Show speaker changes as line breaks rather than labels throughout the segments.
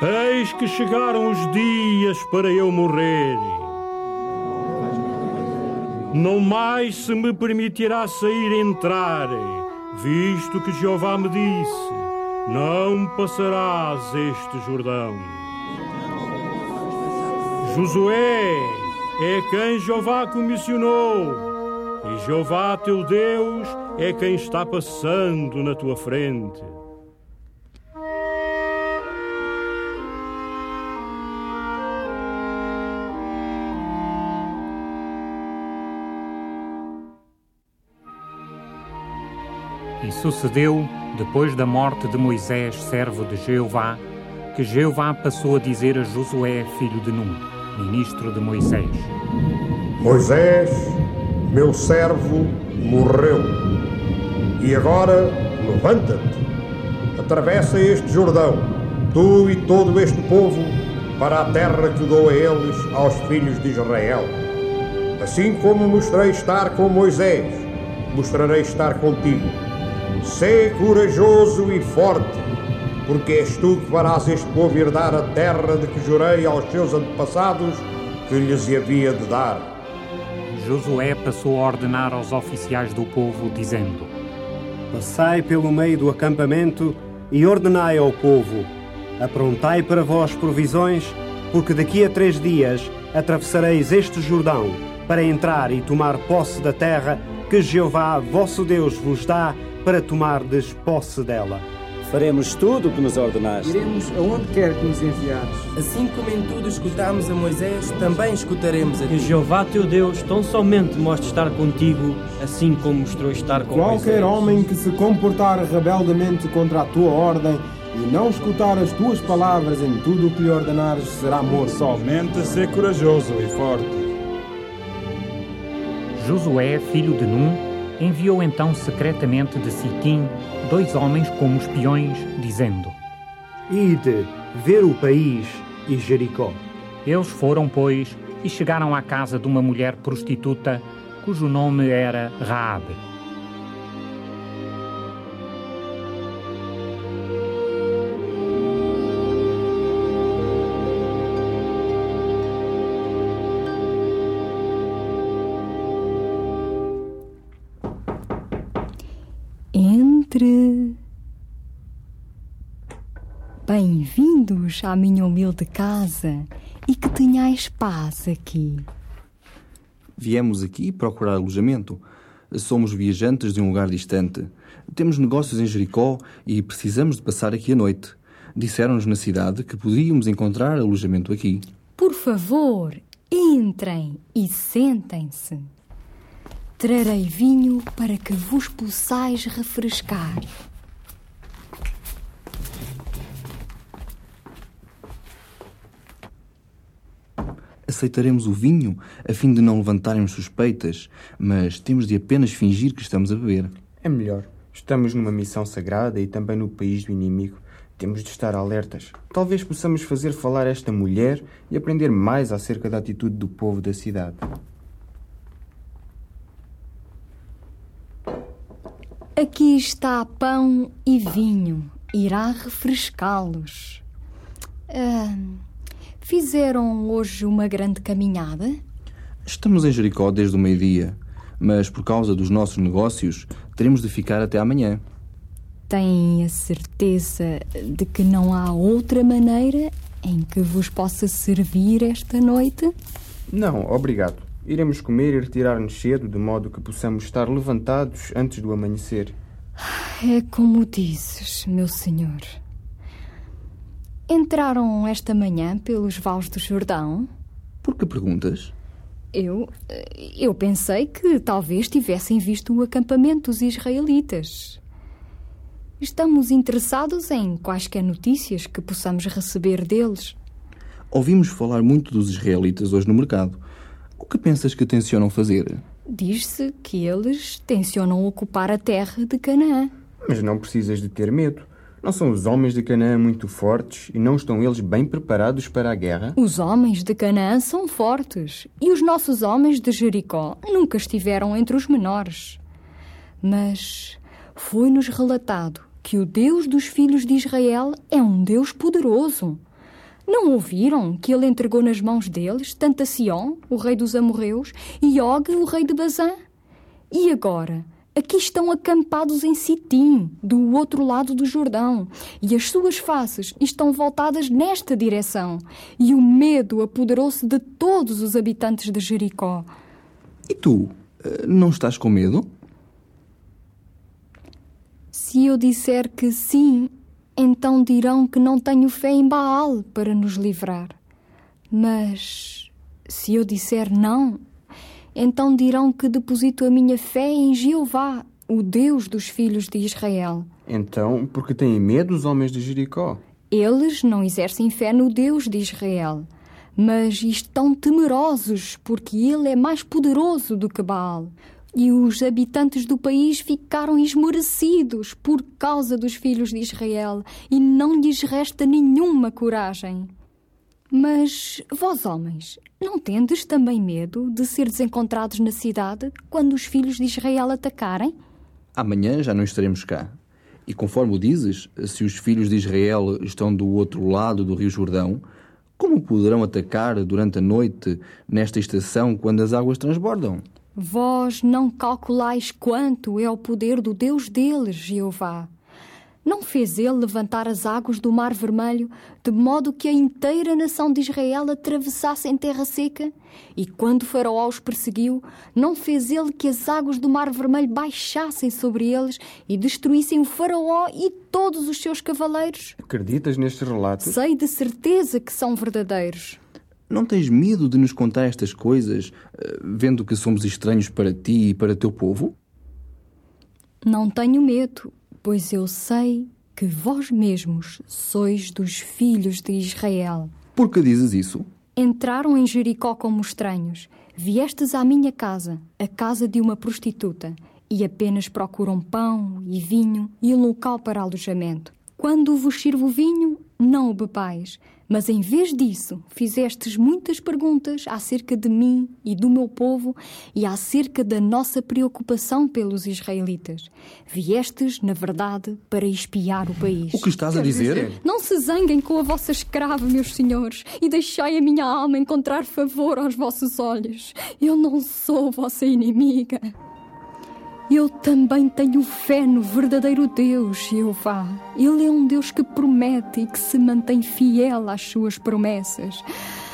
Eis que chegaram os dias para eu morrer. Não mais se me permitirá sair e entrar, visto que Jeová me disse: não passarás este Jordão. Josué é quem Jeová comissionou, e Jeová teu Deus é quem está passando na tua frente.
E sucedeu, depois da morte de Moisés, servo de Jeová, que Jeová passou a dizer a Josué, filho de Num, ministro de Moisés:
Moisés, meu servo, morreu. E agora, levanta-te, atravessa este Jordão, tu e todo este povo, para a terra que dou a eles, aos filhos de Israel. Assim como mostrei estar com Moisés, mostrarei estar contigo. Sê corajoso e forte, porque és tu que farás este povo herdar a terra de que jurei aos seus antepassados que lhes havia de dar.
Josué passou a ordenar aos oficiais do povo, dizendo:
Passai pelo meio do acampamento e ordenai ao povo: aprontai para vós provisões, porque daqui a 3 dias atravessareis este Jordão, para entrar e tomar posse da terra que Jeová, vosso Deus, vos dá, para tomardes posse dela.
Faremos tudo o que nos ordenaste.
Iremos aonde quer que nos enviares.
Assim como em tudo escutámos a Moisés, também escutaremos a ti.
Que Jeová teu Deus tão somente mostre estar contigo, assim como mostrou estar com Moisés.
Qualquer homem que se comportar rebeldemente contra a tua ordem e não escutar as tuas palavras em tudo o que lhe ordenares será morto.
Somente ser corajoso e forte.
Josué, filho de Num, enviou então secretamente de Siquim 2 homens como espiões, dizendo:
Ide ver o país e Jericó.
Eles foram, pois, e chegaram à casa de uma mulher prostituta, cujo nome era Raabe.
Entre. Bem-vindos à minha humilde casa e que tenhais paz aqui.
Viemos aqui procurar alojamento. Somos viajantes de um lugar distante. Temos negócios em Jericó e precisamos de passar aqui a noite. Disseram-nos na cidade que podíamos encontrar alojamento aqui.
Por favor, entrem e sentem-se. Trarei vinho para que vos possais refrescar.
Aceitaremos o vinho a fim de não levantarmos suspeitas, mas temos de apenas fingir que estamos a beber.
É melhor. Estamos numa missão sagrada e também no país do inimigo. Temos de estar alertas. Talvez possamos fazer falar esta mulher e aprender mais acerca da atitude do povo da cidade.
Aqui está pão e vinho. Irá refrescá-los. Fizeram hoje uma grande caminhada?
Estamos em Jericó desde o meio-dia, mas por causa dos nossos negócios teremos de ficar até amanhã.
Têm a certeza de que não há outra maneira em que vos possa servir esta noite?
Não, obrigado. Iremos comer e retirar-nos cedo, de modo que possamos estar levantados antes do amanhecer.
É como dizes, meu senhor. Entraram esta manhã pelos vales do Jordão?
Por que perguntas?
Eu pensei que talvez tivessem visto o acampamento dos israelitas. Estamos interessados em quaisquer notícias que possamos receber deles.
Ouvimos falar muito dos israelitas hoje no mercado. O que pensas que tencionam fazer?
Diz-se que eles tencionam ocupar a terra de Canaã.
Mas não precisas de ter medo. Não são os homens de Canaã muito fortes e não estão eles bem preparados para a guerra?
Os homens de Canaã são fortes e os nossos homens de Jericó nunca estiveram entre os menores. Mas foi-nos relatado que o Deus dos filhos de Israel é um Deus poderoso. Não ouviram que ele entregou nas mãos deles tanto a Sion, o rei dos amorreus, e Og, o rei de Bazã? E agora, aqui estão acampados em Sitim, do outro lado do Jordão, e as suas faces estão voltadas nesta direção, e o medo apoderou-se de todos os habitantes de Jericó.
E tu, não estás com medo?
Se eu disser que sim, então dirão que não tenho fé em Baal para nos livrar. Mas se eu disser não, então dirão que deposito a minha fé em Jeová, o Deus dos filhos de Israel.
Então, por que têm medo os homens de Jericó?
Eles não exercem fé no Deus de Israel, mas estão temerosos porque ele é mais poderoso do que Baal. E os habitantes do país ficaram esmorecidos por causa dos filhos de Israel e não lhes resta nenhuma coragem. Mas vós, homens, não tendes também medo de ser desencontrados na cidade quando os filhos de Israel atacarem?
Amanhã já não estaremos cá. E conforme o dizes, se os filhos de Israel estão do outro lado do Rio Jordão, como poderão atacar durante a noite nesta estação quando as águas transbordam?
Vós não calculais quanto é o poder do Deus deles, Jeová. Não fez ele levantar as águas do Mar Vermelho, de modo que a inteira nação de Israel atravessasse em terra seca? E quando Faraó os perseguiu, não fez ele que as águas do Mar Vermelho baixassem sobre eles e destruíssem o Faraó e todos os seus cavaleiros?
Acreditas nestes relatos?
Sei de certeza que são verdadeiros.
Não tens medo de nos contar estas coisas, vendo que somos estranhos para ti e para teu povo?
Não tenho medo, pois eu sei que vós mesmos sois dos filhos de Israel.
Por que dizes isso?
Entraram em Jericó como estranhos. Viestes à minha casa, a casa de uma prostituta, e apenas procuram pão e vinho e um local para alojamento. Quando vos sirvo vinho, não o bebais, mas em vez disso fizestes muitas perguntas acerca de mim e do meu povo e acerca da nossa preocupação pelos israelitas. Viestes, na verdade, para espiar o país.
O que estás a dizer?
Não se zanguem com a vossa escrava, meus senhores, e deixai a minha alma encontrar favor aos vossos olhos. Eu não sou vossa inimiga. Eu também tenho fé no verdadeiro Deus, Jeová. Ele é um Deus que promete e que se mantém fiel às suas promessas.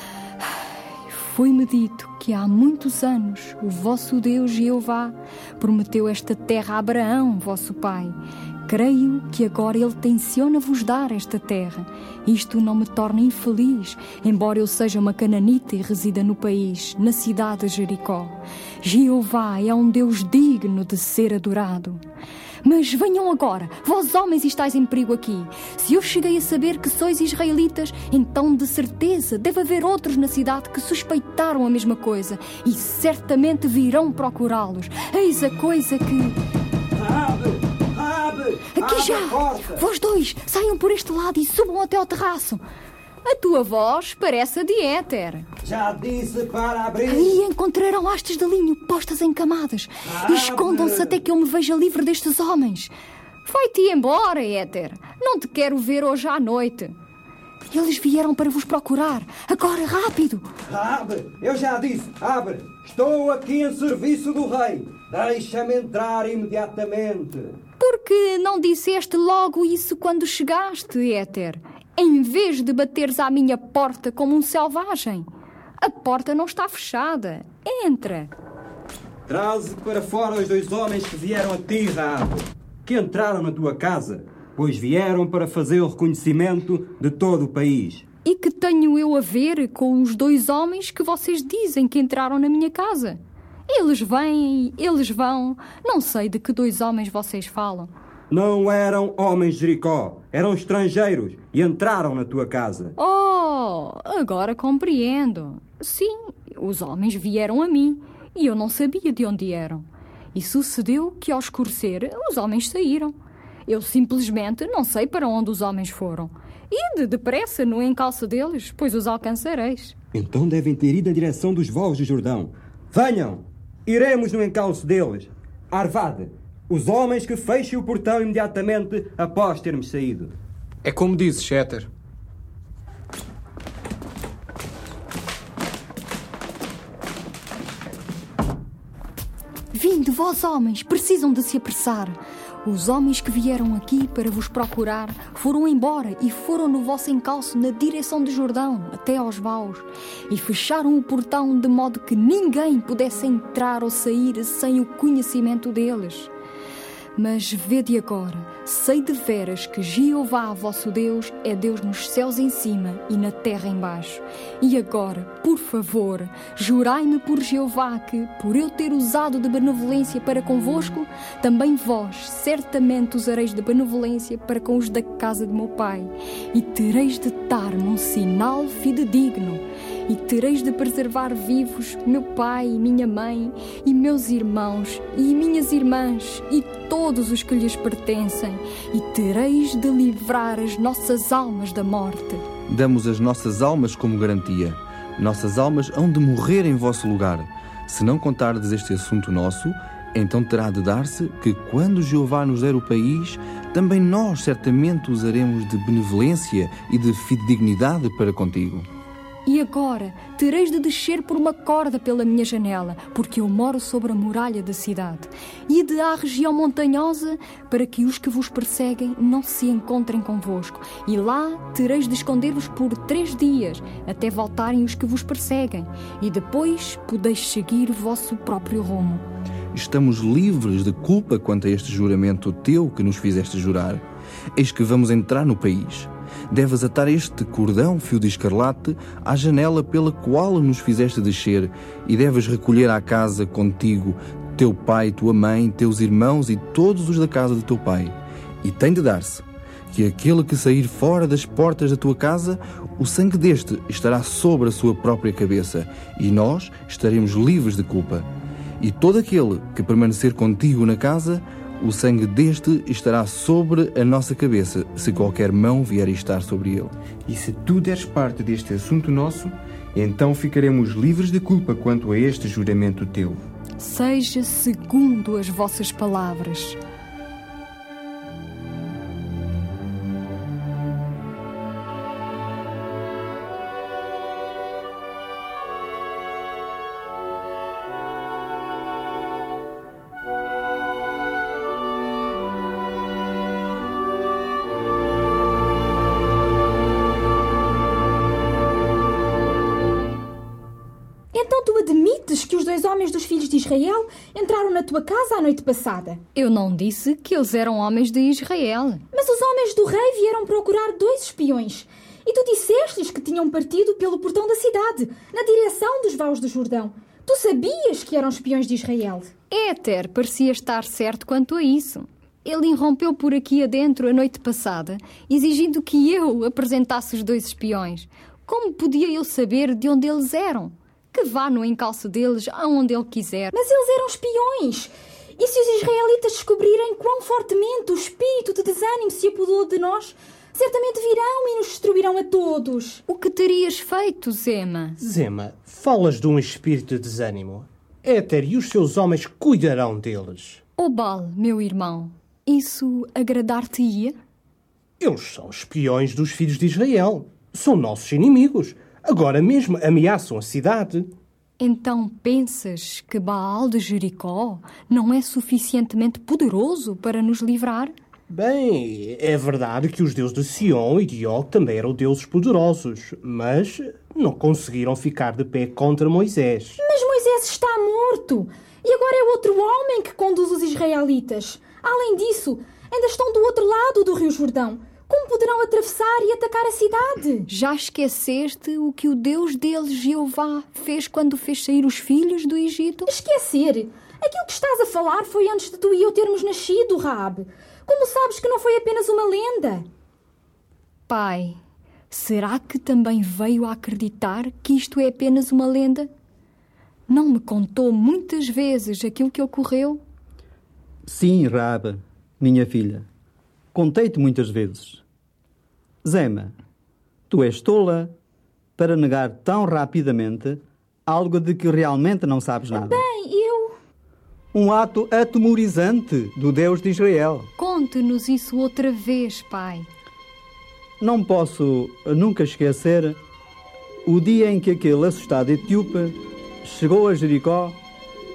Foi-me dito que há muitos anos o vosso Deus, Jeová, prometeu esta terra a Abraão, vosso pai. Creio que agora ele tenciona vos dar esta terra. Isto não me torna infeliz, embora eu seja uma cananita e resida no país, na cidade de Jericó. Jeová é um Deus digno de ser adorado. Mas venham agora, vós homens estáis em perigo aqui. Se eu cheguei a saber que sois israelitas, então de certeza deve haver outros na cidade que suspeitaram a mesma coisa e certamente virão procurá-los. Eis a coisa que... Aqui já! Vós dois, saiam por este lado e subam até ao terraço. A tua voz parece a de Éter.
Já disse para abrir.
Aí encontrarão hastes de linho postas em camadas. Escondam-se até que eu me veja livre destes homens. Vai-te embora, Éter. Não te quero ver hoje à noite. Eles vieram para vos procurar. Agora, rápido!
Abre! Eu já disse, abre! Estou aqui em serviço do rei. Deixa-me entrar imediatamente.
Por que não disseste logo isso quando chegaste, Éter? Em vez de bateres à minha porta como um selvagem. A porta não está fechada. Entra.
Traze para fora os dois homens que vieram a ti, Raabe, que entraram na tua casa, pois vieram para fazer o reconhecimento de todo o país.
E que tenho eu a ver com os dois homens que vocês dizem que entraram na minha casa? Eles vêm, eles vão. Não sei de que dois homens vocês falam.
Não eram homens de Jericó, eram estrangeiros e entraram na tua casa.
Oh, agora compreendo. Sim, os homens vieram a mim e eu não sabia de onde eram. E sucedeu que ao escurecer os homens saíram. Eu simplesmente não sei para onde os homens foram. Ide depressa no encalço deles, pois os alcançareis.
Então devem ter ido na direção dos voos do Jordão. Venham! Iremos no encalço deles. Arvade, os homens que fechem o portão imediatamente após termos saído.
É como dizes, Éter.
Vinde, vós homens, precisam de se apressar. Os homens que vieram aqui para vos procurar foram embora e foram no vosso encalço na direção do Jordão, até aos vaus, e fecharam o portão de modo que ninguém pudesse entrar ou sair sem o conhecimento deles. Mas vede agora, sei de veras que Jeová, vosso Deus, é Deus nos céus em cima e na terra em baixo. E agora, por favor, jurai-me por Jeová que, por eu ter usado de benevolência para convosco, também vós certamente usareis de benevolência para com os da casa de meu pai, e tereis de dar-me um sinal fidedigno, e tereis de preservar vivos meu pai e minha mãe, e meus irmãos e minhas irmãs, e todos os que lhes pertencem, e tereis de livrar as nossas almas da morte.
Damos as nossas almas como garantia. Nossas almas hão de morrer em vosso lugar. Se não contardes este assunto nosso, então terá de dar-se que, quando Jeová nos der o país, também nós certamente usaremos de benevolência e de fidedignidade para contigo.
E agora tereis de descer por uma corda pela minha janela, porque eu moro sobre a muralha da cidade, e de à região montanhosa, para que os que vos perseguem não se encontrem convosco. E lá tereis de esconder-vos por 3 dias, até voltarem os que vos perseguem, e depois podeis seguir o vosso próprio rumo.
Estamos livres de culpa quanto a este juramento teu que nos fizeste jurar. Eis que vamos entrar no país. Deves atar este cordão, fio de escarlate, à janela pela qual nos fizeste descer, e deves recolher à casa contigo teu pai, tua mãe, teus irmãos e todos os da casa de teu pai. E tem de dar-se que aquele que sair fora das portas da tua casa, o sangue deste estará sobre a sua própria cabeça, e nós estaremos livres de culpa. E todo aquele que permanecer contigo na casa, o sangue deste estará sobre a nossa cabeça, se qualquer mão vier a estar sobre ele.
E se tu deres parte deste assunto nosso, então ficaremos livres de culpa quanto a este juramento teu.
Seja segundo as vossas palavras.
Homens dos filhos de Israel entraram na tua casa a noite passada.
Eu não disse que eles eram homens de Israel.
Mas os homens do rei vieram procurar 2 espiões. E tu disseste-lhes que tinham partido pelo portão da cidade, na direção dos vaus do Jordão. Tu sabias que eram espiões de Israel.
Éter parecia estar certo quanto a isso. Ele irrompeu por aqui adentro a noite passada, exigindo que eu apresentasse os 2 espiões. Como podia eu saber de onde eles eram? Que vá no encalço deles aonde ele quiser.
Mas eles eram espiões. E se os israelitas descobrirem quão fortemente o espírito de desânimo se apoderou de nós, certamente virão e nos destruirão a todos.
O que terias feito, Zema?
Zema, falas de um espírito de desânimo. Éter e os seus homens cuidarão deles.
Obal, meu irmão, isso agradar-te-ia?
Eles são espiões dos filhos de Israel. São nossos inimigos. Agora mesmo ameaçam a cidade.
Então pensas que Baal de Jericó não é suficientemente poderoso para nos livrar?
Bem, é verdade que os deuses de Sion e de Og também eram deuses poderosos, mas não conseguiram ficar de pé contra Moisés.
Mas Moisés está morto e agora é outro homem que conduz os israelitas. Além disso, ainda estão do outro lado do rio Jordão. Como poderão atravessar e atacar a cidade?
Já esqueceste o que o Deus deles, Jeová, fez quando fez sair os filhos do Egito?
Esquecer? Aquilo que estás a falar foi antes de tu e eu termos nascido, Raabe. Como sabes que não foi apenas uma lenda?
Pai, será que também veio a acreditar que isto é apenas uma lenda? Não me contou muitas vezes aquilo que ocorreu?
Sim, Raabe, minha filha. Contei-te muitas vezes. Zema, tu és tola para negar tão rapidamente algo de que realmente não sabes nada.
Bem, eu...
Um ato atemorizante do Deus de Israel.
Conte-nos isso outra vez, pai.
Não posso nunca esquecer o dia em que aquele assustado etíope chegou a Jericó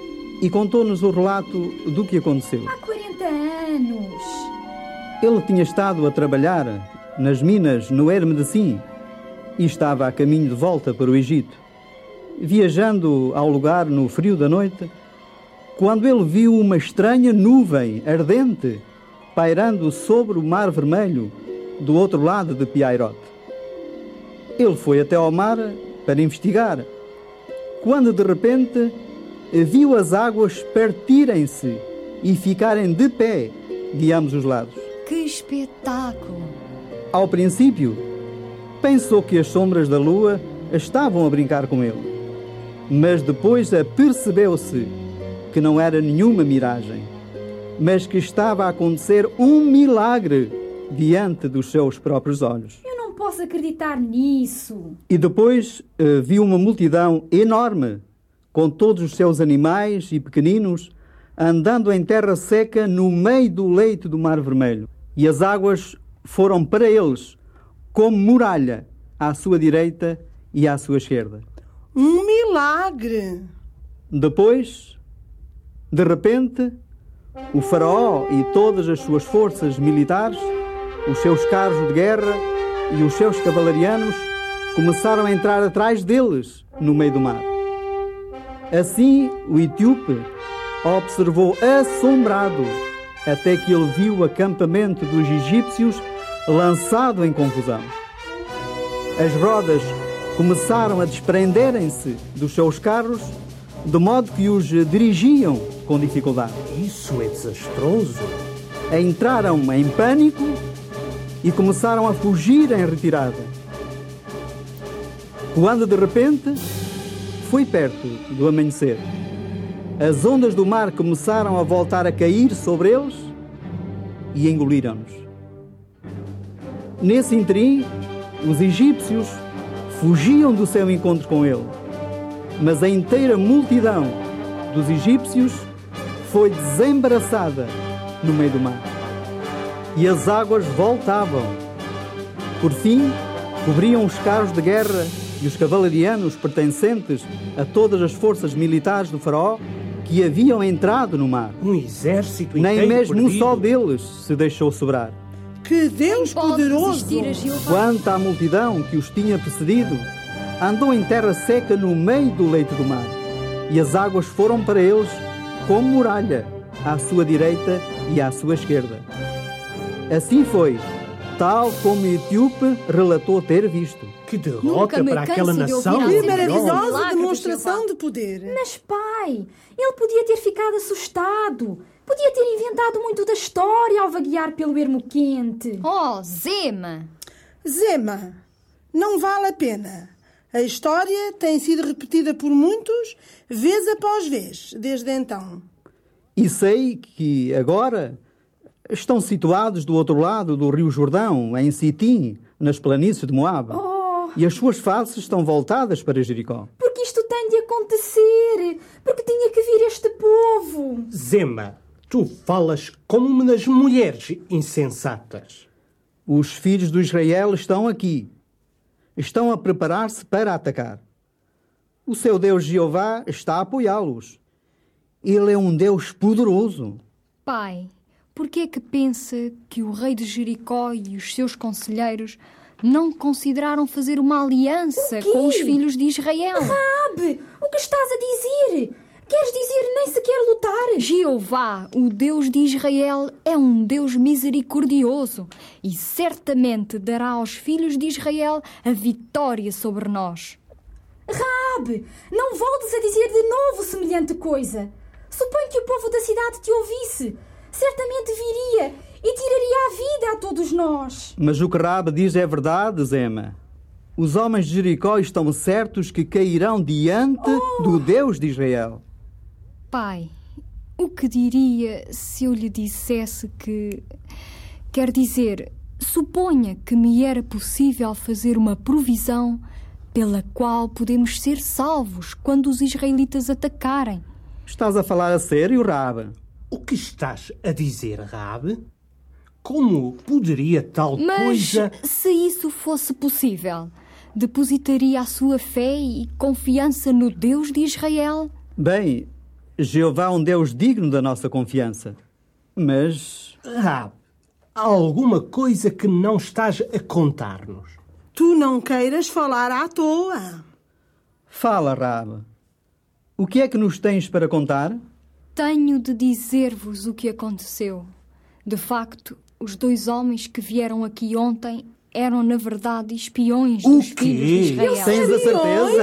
e contou-nos o relato do que aconteceu.
Há 40 anos.
Ele tinha estado a trabalhar nas minas no Hermedecim e estava a caminho de volta para o Egito. Viajando ao lugar no frio da noite, quando ele viu uma estranha nuvem ardente pairando sobre o Mar Vermelho do outro lado de Piairote. Ele foi até ao mar para investigar, quando de repente viu as águas partirem-se e ficarem de pé de ambos os lados.
Que espetáculo!
Ao princípio, pensou que as sombras da lua estavam a brincar com ele, mas depois apercebeu-se que não era nenhuma miragem, mas que estava a acontecer um milagre diante dos seus próprios olhos.
Eu não posso acreditar nisso.
E depois viu uma multidão enorme, com todos os seus animais e pequeninos, andando em terra seca no meio do leito do Mar Vermelho. E as águas foram para eles como muralha à sua direita e à sua esquerda.
Um milagre!
Depois, de repente, o faraó e todas as suas forças militares, os seus carros de guerra e os seus cavalarianos começaram a entrar atrás deles no meio do mar. Assim, o etíope observou assombrado até que ele viu o acampamento dos egípcios lançado em confusão. As rodas começaram a desprenderem-se dos seus carros, de modo que os dirigiam com dificuldade.
Isso é desastroso.
Entraram em pânico e começaram a fugir em retirada. Quando de repente foi perto do amanhecer, as ondas do mar começaram a voltar a cair sobre eles e engoliram-nos. Nesse interim, os egípcios fugiam do seu encontro com ele, mas a inteira multidão dos egípcios foi desembaraçada no meio do mar. E as águas voltavam. Por fim, cobriam os carros de guerra e os cavalarianos pertencentes a todas as forças militares do faraó que haviam entrado no mar.
Um exército
Nem
inteiro
mesmo
perdido.
um só deles se deixou sobrar.
Que Deus poderoso!
Quanto à multidão que os tinha precedido, andou em terra seca no meio do leito do mar, e as águas foram para eles como muralha, à sua direita e à sua esquerda. Assim foi, tal como o etíope relatou ter visto.
Que derrota para aquela nação!
Que maravilhosa demonstração de poder!
Mas, pai, ele podia ter ficado assustado. Podia ter inventado muito da história ao vaguear pelo ermo quente.
Oh, Zema!
Zema, não vale a pena. A história tem sido repetida por muitos, vez após vez, desde então.
E sei que agora estão situados do outro lado do Rio Jordão, em Sitim, nas planícies de Moabe. E as suas faces estão voltadas para Jericó.
Porque isto tem de acontecer. Porque tinha que vir este povo.
Zema, tu falas como uma das mulheres insensatas.
Os filhos de Israel estão aqui. Estão a preparar-se para atacar. O seu Deus Jeová está a apoiá-los. Ele é um Deus poderoso.
Pai, por que é que pensa que o rei de Jericó e os seus conselheiros não consideraram fazer uma aliança com os filhos de Israel?
Rabi, o que estás a dizer? Queres dizer nem sequer lutar?
Jeová, o Deus de Israel, é um Deus misericordioso e certamente dará aos filhos de Israel a vitória sobre nós.
Rabi, não voltes a dizer de novo semelhante coisa. Suponho que o povo da cidade te ouvisse. Certamente viria e tiraria a vida a todos nós.
Mas o que Rabi diz é verdade, Zema. Os homens de Jericó estão certos que cairão diante do Deus de Israel.
Pai, o que diria se eu lhe dissesse que... Quer dizer, suponha que me era possível fazer uma provisão pela qual podemos ser salvos quando os israelitas atacarem.
Estás a falar a sério, Rabi?
O que estás a dizer, Rabi? Como poderia tal coisa...
Mas se isso fosse possível, depositaria a sua fé e confiança no Deus de Israel?
Bem, Jeová é um Deus digno da nossa confiança. Mas...
Rabi, há alguma coisa que não estás a contar-nos?
Tu não queiras falar à toa.
Fala, Rabi. O que é que nos tens para contar?
Tenho de dizer-vos o que aconteceu. De facto, os 2 homens que vieram aqui ontem eram, na verdade, espiões dos filhos de Israel.
Tens a certeza?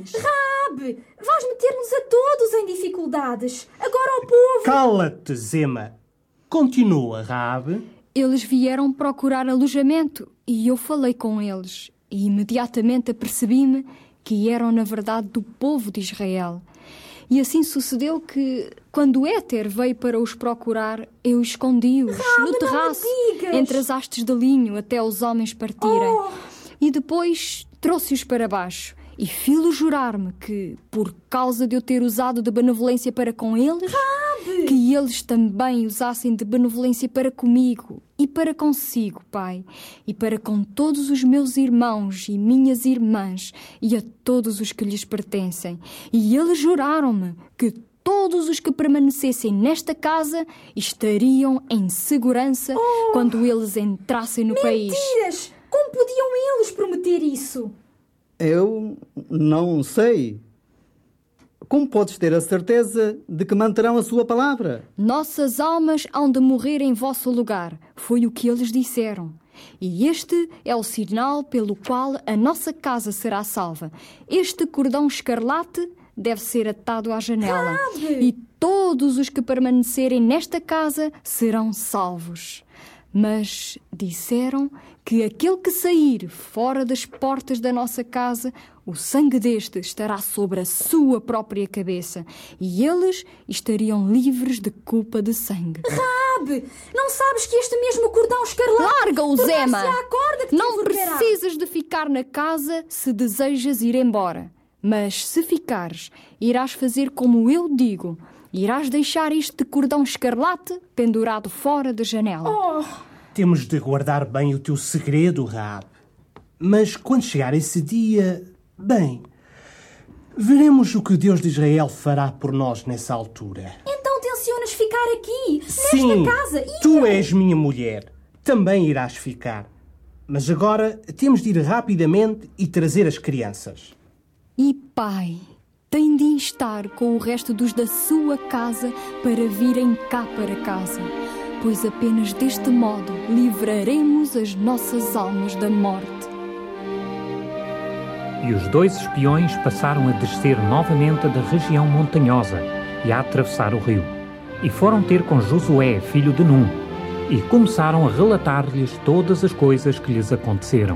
Rabi, vais meter-nos a todos em dificuldades. Agora ao povo...
Cala-te, Zema. Continua, Rabi.
Eles vieram procurar alojamento e eu falei com eles. E imediatamente apercebi-me que eram, na verdade, do povo de Israel. E assim sucedeu que, quando Éter veio para os procurar, eu escondi-os no terraço, entre as hastes de linho, até os homens partirem. E depois trouxe-os para baixo. E fi-lo jurar-me que, por causa de eu ter usado de benevolência para com eles, que eles também usassem de benevolência para comigo e para consigo, Pai, e para com todos os meus irmãos e minhas irmãs e a todos os que lhes pertencem. E eles juraram-me que todos os que permanecessem nesta casa estariam em segurança quando eles entrassem no país.
Mentiras! Como podiam eles prometer isso?
Eu não sei. Como podes ter a certeza de que manterão a sua palavra?
Nossas almas hão de morrer em vosso lugar. Foi o que eles disseram. E este é o sinal pelo qual a nossa casa será salva. Este cordão escarlate deve ser atado à janela. E todos os que permanecerem nesta casa serão salvos. Mas disseram que aquele que sair fora das portas da nossa casa, o sangue deste estará sobre a sua própria cabeça e eles estariam livres de culpa de sangue.
Rabi, não sabes que este mesmo cordão escarlate...
Larga-o, Zema!
Não
precisas de ficar na casa se desejas ir embora. Mas se ficares, irás fazer como eu digo. Irás deixar este cordão escarlate pendurado fora da janela.
Temos de guardar bem o teu segredo, Rabi. Mas quando chegar esse dia... Bem, veremos o que o Deus de Israel fará por nós nessa altura.
Então tencionas ficar aqui,
Sim,
nesta casa?
Tu és minha mulher. Também irás ficar. Mas agora temos de ir rapidamente e trazer as crianças.
E pai, tem de instar com o resto dos da sua casa para virem cá para casa, pois apenas deste modo livraremos as nossas almas da morte.
E os 2 espiões passaram a descer novamente da região montanhosa e a atravessar o rio. E foram ter com Josué, filho de Num, e começaram a relatar-lhes todas as coisas que lhes aconteceram.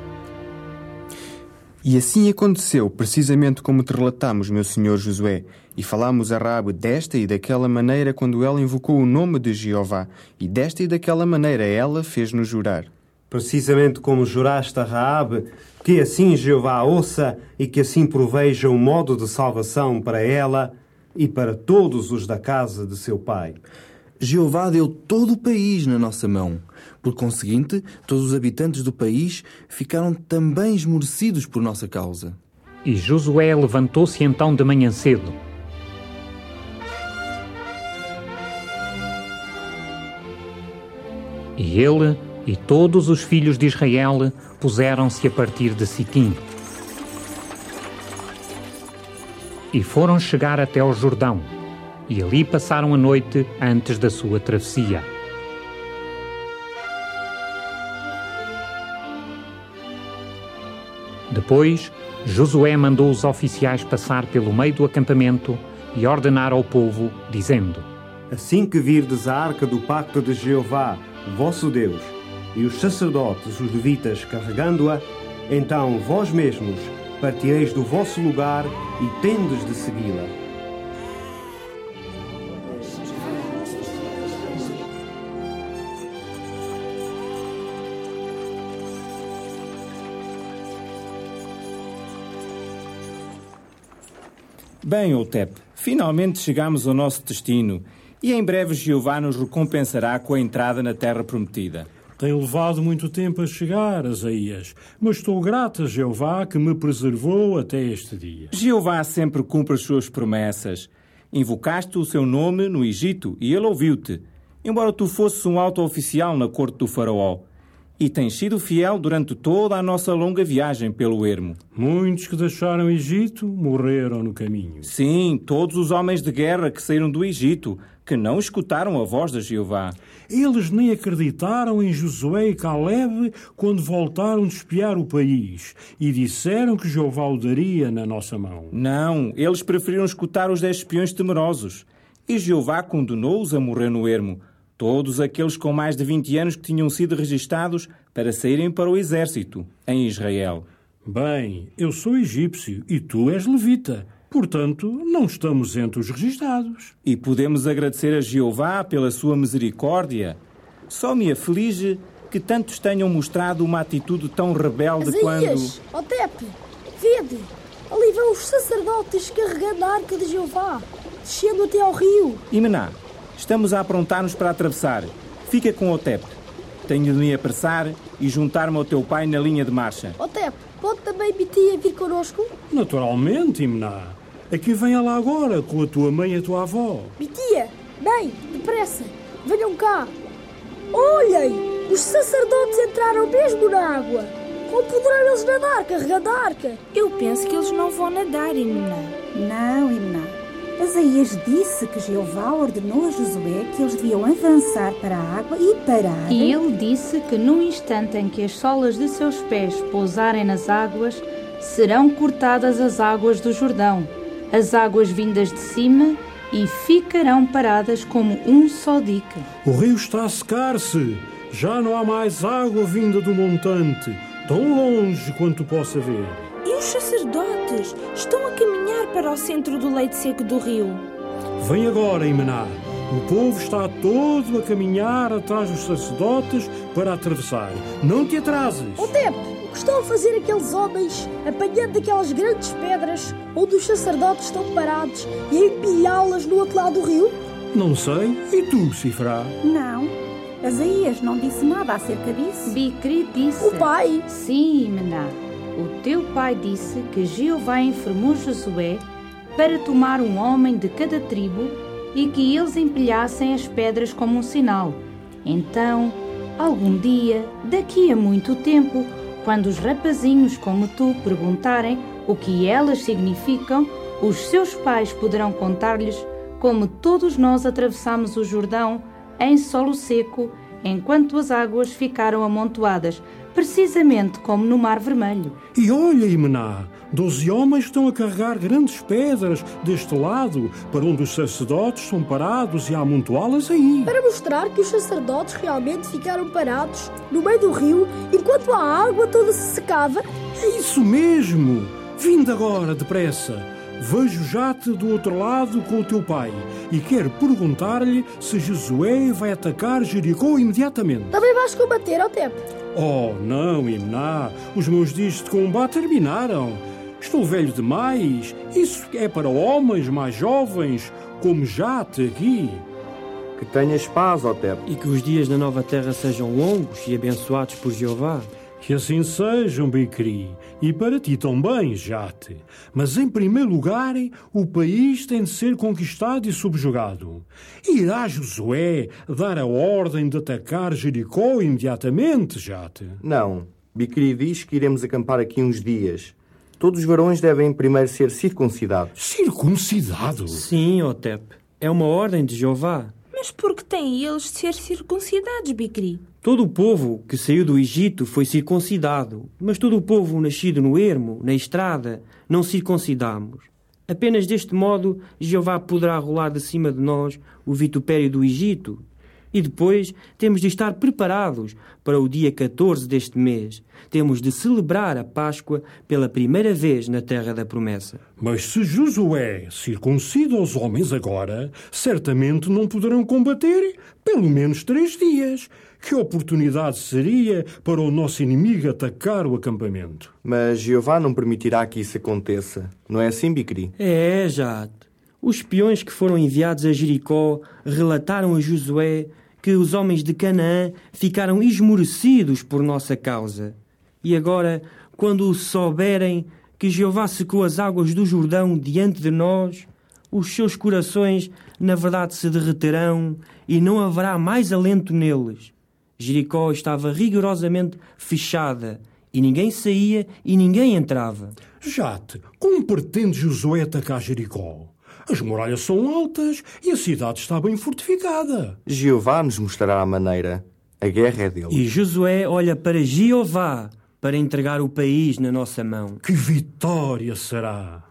E assim aconteceu, precisamente como te relatamos, meu senhor Josué, e falámos a Rabi desta e daquela maneira quando ela invocou o nome de Jeová, e desta e daquela maneira ela fez-nos jurar.
Precisamente como juraste a Raabe, que assim Jeová ouça e que assim proveja um modo de salvação para ela e para todos os da casa de seu pai.
Jeová deu todo o país na nossa mão. Por conseguinte, todos os habitantes do país ficaram também esmorecidos por nossa causa.
E Josué levantou-se então de manhã cedo. E ele e todos os filhos de Israel puseram-se a partir de Sitim. E foram chegar até ao Jordão, e ali passaram a noite antes da sua travessia. Depois, Josué mandou os oficiais passar pelo meio do acampamento e ordenar ao povo, dizendo:
Assim que virdes a arca do pacto de Jeová, vosso Deus, e os sacerdotes, os levitas, carregando-a, então vós mesmos partireis do vosso lugar e tendes de segui-la.
Bem, Otep, finalmente chegamos ao nosso destino e em breve Jeová nos recompensará com a entrada na terra prometida.
Tem levado muito tempo a chegar, Asaías, mas estou grato a Jeová que me preservou até este dia.
Jeová sempre cumpre as suas promessas Invocaste o seu nome no Egito e ele ouviu-te, embora tu fosses um alto oficial na corte do faraó. E tens sido fiel durante toda a nossa longa viagem pelo ermo.
Muitos que deixaram o Egito morreram no caminho.
Sim, todos os homens de guerra que saíram do Egito, que não escutaram a voz de Jeová.
Eles nem acreditaram em Josué e Caleb quando voltaram de espiar o país e disseram que Jeová o daria na nossa mão.
Não, eles preferiram escutar os 10 espiões temerosos. E Jeová condenou-os a morrer no ermo. Todos aqueles com mais de 20 anos que tinham sido registados para saírem para o exército, em Israel.
Bem, eu sou egípcio e tu és levita. Portanto, não estamos entre os registados.
E podemos agradecer a Jeová pela sua misericórdia. Só me aflige que tantos tenham mostrado uma atitude tão rebelde
Asaías,
quando...
Otep, vede, ali vão os sacerdotes carregando a arca de Jeová, descendo até ao rio.
Imená, estamos a aprontar-nos para atravessar. Fica com Otep. Tenho de me apressar e juntar-me ao teu pai na linha de marcha.
Otep, pode também Bitia vir connosco?
Naturalmente, Imená. Aqui vem ela agora, com a tua mãe e a tua avó.
Bitia, bem, depressa, venham cá. Olhem, os sacerdotes entraram mesmo na água. Como poderão eles nadar carregando a arca?
Eu penso que eles não vão nadar, Imená.
Não, Imená. Asaías disse que Jeová ordenou a Josué que eles deviam avançar para a água e parar.
E ele disse que no instante em que as solas de seus pés pousarem nas águas, serão cortadas as águas do Jordão, as águas vindas de cima, e ficarão paradas como um só dique.
O rio está a secar-se. Já não há mais água vinda do montante, tão longe quanto possa ver.
E os sacerdotes estão a caminhar para o centro do leito seco do rio.
Vem agora, Imená. O povo está todo a caminhar atrás dos sacerdotes para atravessar. Não te atrases.
Otep, o que estão a fazer aqueles homens apanhando aquelas grandes pedras onde os sacerdotes estão parados e a empilhá-las no outro lado do rio?
Não sei. E tu, Sifrá?
Não. Asaías não disse nada acerca disso.
Bicri disse.
O pai?
Sim, Imená. O teu pai disse que Jeová informou Josué para tomar um homem de cada tribo e que eles empilhassem as pedras como um sinal. Então, algum dia, daqui a muito tempo, quando os rapazinhos como tu perguntarem o que elas significam, os seus pais poderão contar-lhes como todos nós atravessamos o Jordão em solo seco, enquanto as águas ficaram amontoadas, precisamente como no Mar Vermelho.
E olha, Imená, 12 homens estão a carregar grandes pedras deste lado, para onde os sacerdotes são parados e a amontoá-las aí.
Para mostrar que os sacerdotes realmente ficaram parados no meio do rio, enquanto a água toda se secava.
É isso mesmo! Vindo agora, depressa. Vejo já-te do outro lado com o teu pai e quero perguntar-lhe se Josué vai atacar Jericó imediatamente.
Também vais combater, Otep?
Oh, não, Imená. Os meus dias de combate terminaram. Estou velho demais. Isso é para homens mais jovens, como já-te aqui.
Que tenhas paz, Otep.
E que os dias na nova terra sejam longos e abençoados por Jeová.
Que assim sejam, Bicri, e para ti também, Jate. Mas, em primeiro lugar, o país tem de ser conquistado e subjugado. Irá Josué dar a ordem de atacar Jericó imediatamente, Jate?
Não. Bicri diz que iremos acampar aqui uns dias. Todos os varões devem primeiro ser circuncidados.
Circuncidados?
Sim, Otep. É uma ordem de Jeová.
Mas por que têm eles de ser circuncidados, Bicri?
Todo o povo que saiu do Egito foi circuncidado, mas todo o povo nascido no ermo, na estrada, não circuncidamos. Apenas deste modo Jeová poderá rolar de cima de nós o vitupério do Egito. E depois temos de estar preparados para o dia 14 deste mês. Temos de celebrar a Páscoa pela primeira vez na Terra da Promessa.
Mas se Josué circuncida os homens agora, certamente não poderão combater pelo menos 3 dias. Que oportunidade seria para o nosso inimigo atacar o acampamento?
Mas Jeová não permitirá que isso aconteça. Não é assim, Bicri?
É, Jate. Os espiões que foram enviados a Jericó relataram a Josué que os homens de Canaã ficaram esmorecidos por nossa causa. E agora, quando souberem que Jeová secou as águas do Jordão diante de nós, os seus corações na verdade se derreterão e não haverá mais alento neles. Jericó estava rigorosamente fechada e ninguém saía e ninguém entrava.
Jate, como pretende Josué atacar Jericó? As muralhas são altas e a cidade está bem fortificada.
Jeová nos mostrará a maneira. A guerra é dele.
E Josué olha para Jeová para entregar o país na nossa mão.
Que vitória será!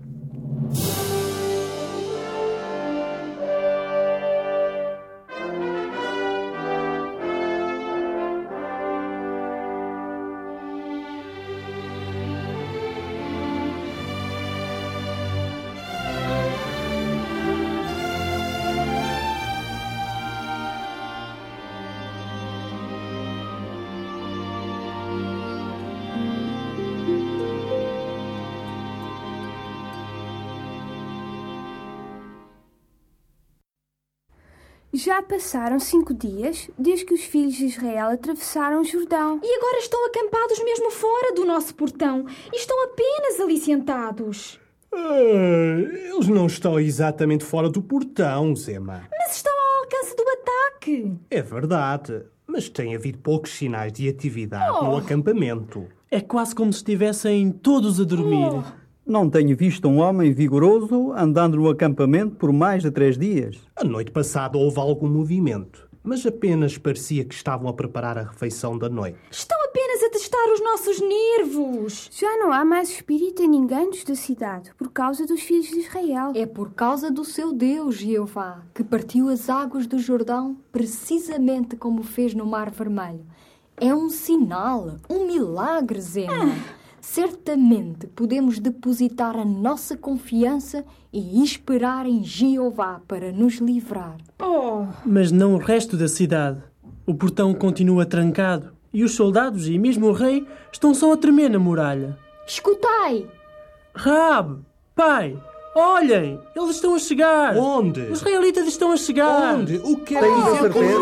Já passaram 5 dias desde que os filhos de Israel atravessaram o Jordão.
E agora estão acampados mesmo fora do nosso portão e estão apenas ali sentados.
Eles não estão exatamente fora do portão, Zema.
Mas estão ao alcance do ataque.
É verdade, mas tem havido poucos sinais de atividade no acampamento.
É quase como se estivessem todos a dormir.
Não tenho visto um homem vigoroso andando no acampamento por mais de 3 dias.
A noite passada houve algum movimento, mas apenas parecia que estavam a preparar a refeição da noite.
Estão apenas a testar os nossos nervos.
Já não há mais espírito em ninguém da cidade por causa dos filhos de Israel.
É por causa do seu Deus, Jeová, que partiu as águas do Jordão precisamente como fez no Mar Vermelho. É um sinal, um milagre, Zema. Certamente podemos depositar a nossa confiança e esperar em Jeová para nos livrar.
Mas não o resto da cidade. O portão continua trancado e os soldados e mesmo o rei estão só a tremer na muralha.
Escutai!
Raabe, pai, olhem! Eles estão a chegar!
Onde?
Os israelitas estão a chegar!
Onde? O que é
Tenho a certeza.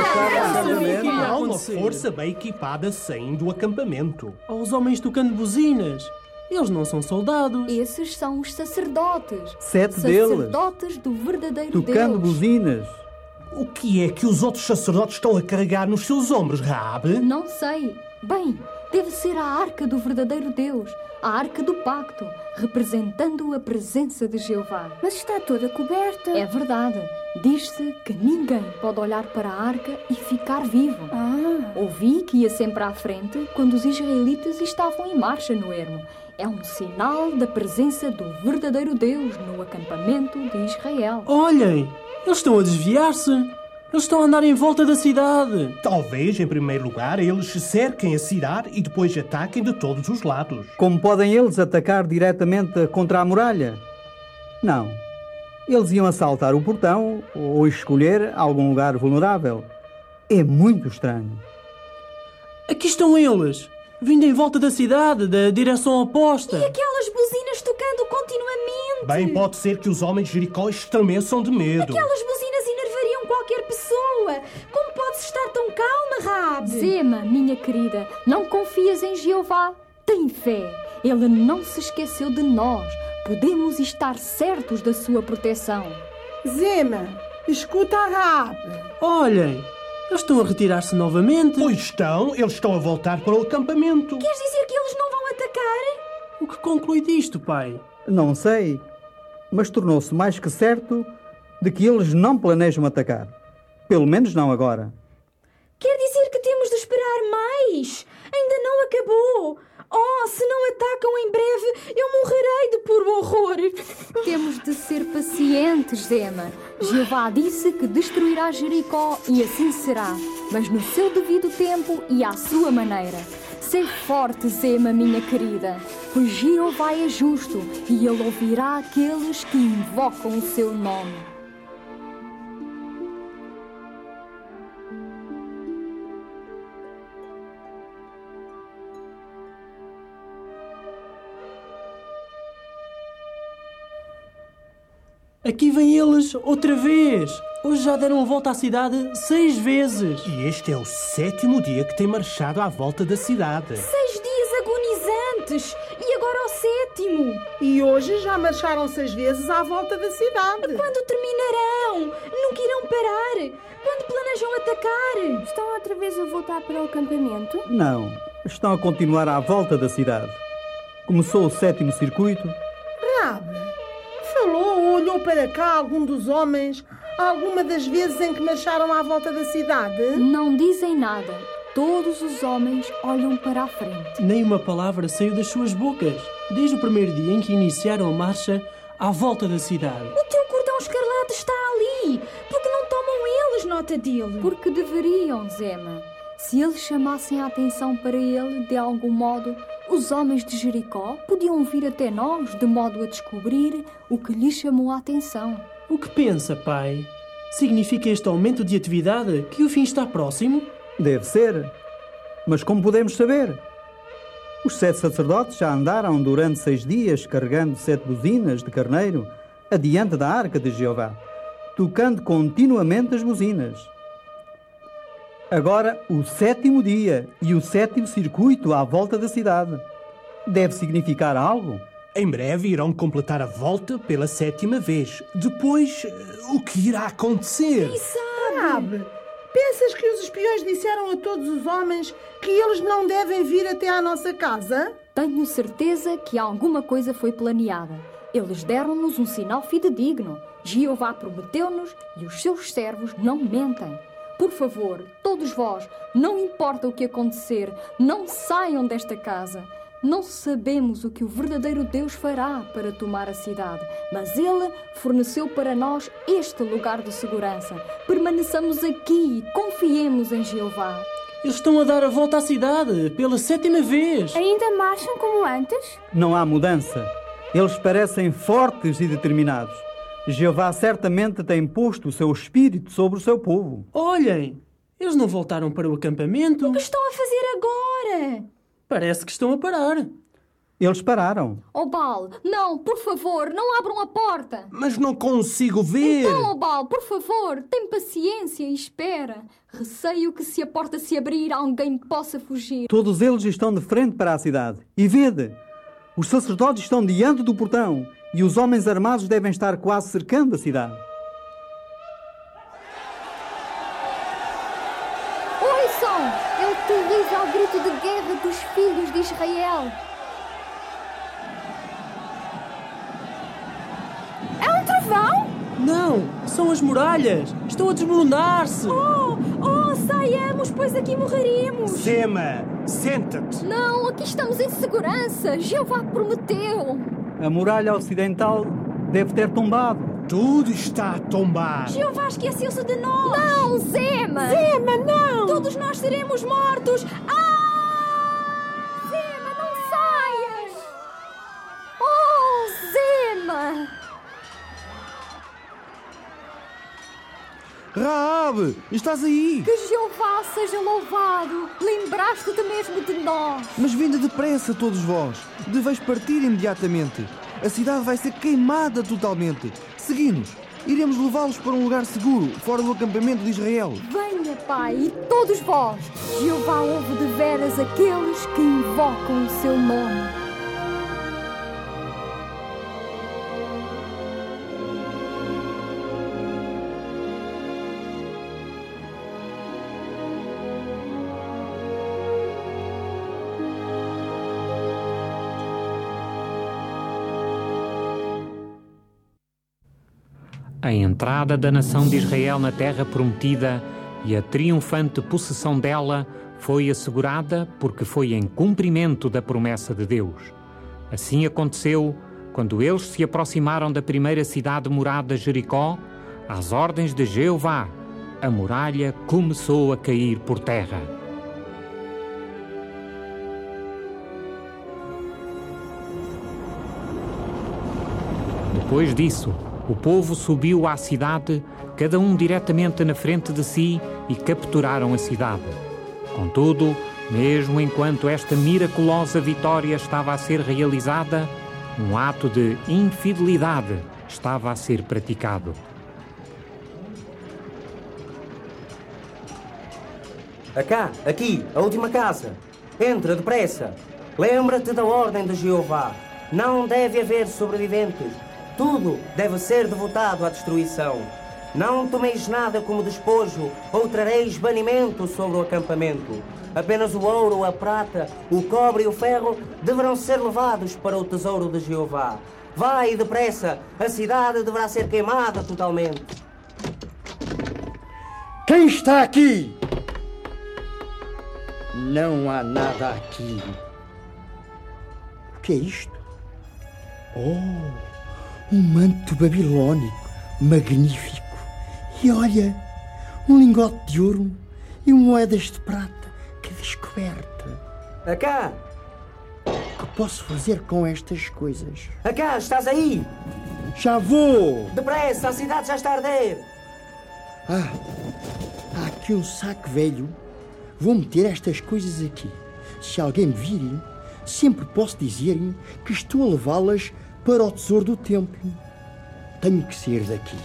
Há uma força bem equipada saindo do acampamento.
Aos homens tocando buzinas. Eles não são soldados.
Esses são os sacerdotes.
7 deles.
Sacerdotes do verdadeiro
Tocando
Deus.
buzinas.
O que é que os outros sacerdotes estão a carregar nos seus ombros, Raabe?
Não sei. Bem, deve ser a arca do verdadeiro Deus. A arca do pacto, representando a presença de Jeová.
Mas está toda coberta.
É verdade. Diz-se que ninguém pode olhar para a arca e ficar vivo. Ouvi que ia sempre à frente quando os israelitas estavam em marcha no ermo. É um sinal da presença do verdadeiro Deus no acampamento de Israel.
Olhem! Eles estão a desviar-se! Eles estão a andar em volta da cidade!
Talvez, em primeiro lugar, eles cerquem a cidade e depois ataquem de todos os lados.
Como podem eles atacar diretamente contra a muralha? Não. Eles iam assaltar o portão ou escolher algum lugar vulnerável. É muito estranho.
Aqui estão eles! Vindo em volta da cidade, da direção oposta.
E aquelas buzinas tocando continuamente.
Bem, pode ser que os homens de Jericó estremeçam de medo.
Aquelas buzinas enervariam qualquer pessoa. Como podes estar tão calma, Raabe?
Zema, minha querida, não confias em Jeová? Tem fé. Ele não se esqueceu de nós. Podemos estar certos da sua proteção.
Zema, escuta a Raabe.
Olhem! Eles estão a retirar-se novamente.
Pois estão. Eles estão a voltar para o acampamento.
Queres dizer que eles não vão atacar?
O que conclui disto, pai?
Não sei, mas tornou-se mais que certo de que eles não planejam atacar. Pelo menos não agora.
Quer dizer que temos de esperar mais? Ainda não acabou. Oh, se não atacam em breve, eu morrerei de puro horror.
Temos de ser pacientes, Zema. Jeová disse que destruirá Jericó e assim será, mas no seu devido tempo e à sua maneira. Sê forte, Zema, minha querida, pois Jeová é justo e ele ouvirá aqueles que invocam o seu nome.
Aqui vêm eles outra vez. Hoje já deram a volta à cidade 6 vezes.
E este é o 7º dia que tem marchado à volta da cidade.
6 dias agonizantes. E agora o próximo.
E hoje já marcharam 6 vezes à volta da cidade.
Quando terminarão? Nunca irão parar. Quando planejam atacar?
Estão outra vez a voltar para o acampamento?
Não, estão a continuar à volta da cidade. Começou o 7º circuito.
Rabi, falou ou olhou para cá algum dos homens alguma das vezes em que marcharam à volta da cidade?
Não dizem nada. Todos os homens olham para a frente.
Nem uma palavra saiu das suas bocas, desde o primeiro dia em que iniciaram a marcha à volta da cidade.
O teu cordão escarlate está ali. Por que não tomam eles nota dele?
Porque deveriam, Zema. Se eles chamassem a atenção para ele, de algum modo, os homens de Jericó podiam vir até nós, de modo a descobrir o que lhes chamou a atenção.
O que pensa, pai? Significa este aumento de atividade que o fim está próximo?
Deve ser. Mas como podemos saber? Os 7 sacerdotes já andaram durante 6 dias carregando 7 buzinas de carneiro adiante da arca de Jeová, tocando continuamente as buzinas. Agora, o 7º dia e o 7º circuito à volta da cidade. Deve significar algo?
Em breve irão completar a volta pela 7ª vez. Depois, o que irá acontecer?
E sabe? Pensas que os espiões disseram a todos os homens que eles não devem vir até à nossa casa?
Tenho certeza que alguma coisa foi planeada. Eles deram-nos um sinal fidedigno. Jeová prometeu-nos e os seus servos não mentem. Por favor, todos vós, não importa o que acontecer, não saiam desta casa. Não sabemos o que o verdadeiro Deus fará para tomar a cidade, mas Ele forneceu para nós este lugar de segurança. Permaneçamos aqui e confiemos em Jeová.
Eles estão a dar a volta à cidade pela 7ª vez.
Ainda marcham como antes?
Não há mudança. Eles parecem fortes e determinados. Jeová certamente tem posto o seu espírito sobre o seu povo.
Olhem, eles não voltaram para o acampamento.
O que estão a fazer agora?
Parece que estão a parar.
Eles pararam.
Obal, não, por favor, não abram a porta.
Mas não consigo ver.
Então, Obal, por favor, tem paciência e espera. Receio que se a porta se abrir, alguém possa fugir.
Todos eles estão de frente para a cidade. E vede, os sacerdotes estão diante do portão e os homens armados devem estar quase cercando a cidade.
Ouçam! É o terrível grito de guerra dos filhos de Israel.
É um trovão?
Não, são as muralhas. Estão a desmoronar-se.
Saiamos, pois aqui morreríamos.
Zema, senta-te.
Não, aqui estamos em segurança. Jeová prometeu.
A muralha ocidental deve ter tombado.
Tudo está a tombar.
Jeová esqueceu-se de nós.
Não, Zema!
Zema, não!
Todos nós seremos mortos. Zema, não saias! Oh, Zema!
Raab, estás aí?
Que Jeová seja louvado! Lembraste-te mesmo de nós!
Mas vinde depressa, todos vós. Deveis partir imediatamente. A cidade vai ser queimada totalmente. Segui-nos. Iremos levá-los para um lugar seguro, fora do acampamento de Israel.
Venha, Pai, e todos vós. Jeová ouve de veras aqueles que invocam o seu nome.
A entrada da nação de Israel na terra prometida e a triunfante possessão dela foi assegurada porque foi em cumprimento da promessa de Deus. Assim aconteceu quando eles se aproximaram da primeira cidade murada, Jericó, às ordens de Jeová, a muralha começou a cair por terra. Depois disso, o povo subiu à cidade, cada um diretamente na frente de si, e capturaram a cidade. Contudo, mesmo enquanto esta miraculosa vitória estava a ser realizada, um ato de infidelidade estava a ser praticado.
Aqui, a última casa. Entra depressa. Lembra-te da ordem de Jeová. Não deve haver sobreviventes. Tudo deve ser devotado à destruição. Não tomeis nada como despojo, ou trareis banimento sobre o acampamento. Apenas o ouro, a prata, o cobre e o ferro deverão ser levados para o tesouro de Jeová. Vai depressa, a cidade deverá ser queimada totalmente.
Quem está aqui? Não há nada aqui. O que é isto? Oh, um manto babilônico, magnífico. E olha, um lingote de ouro e moedas de prata. Que descoberta!
Acá!
O que posso fazer com estas coisas?
Acá, estás aí?
Já vou!
Depressa, a cidade já está a arder!
Há aqui um saco velho. Vou meter estas coisas aqui. Se alguém me vir, sempre posso dizer que estou a levá-las para o tesouro do templo. Tenho que sair daqui.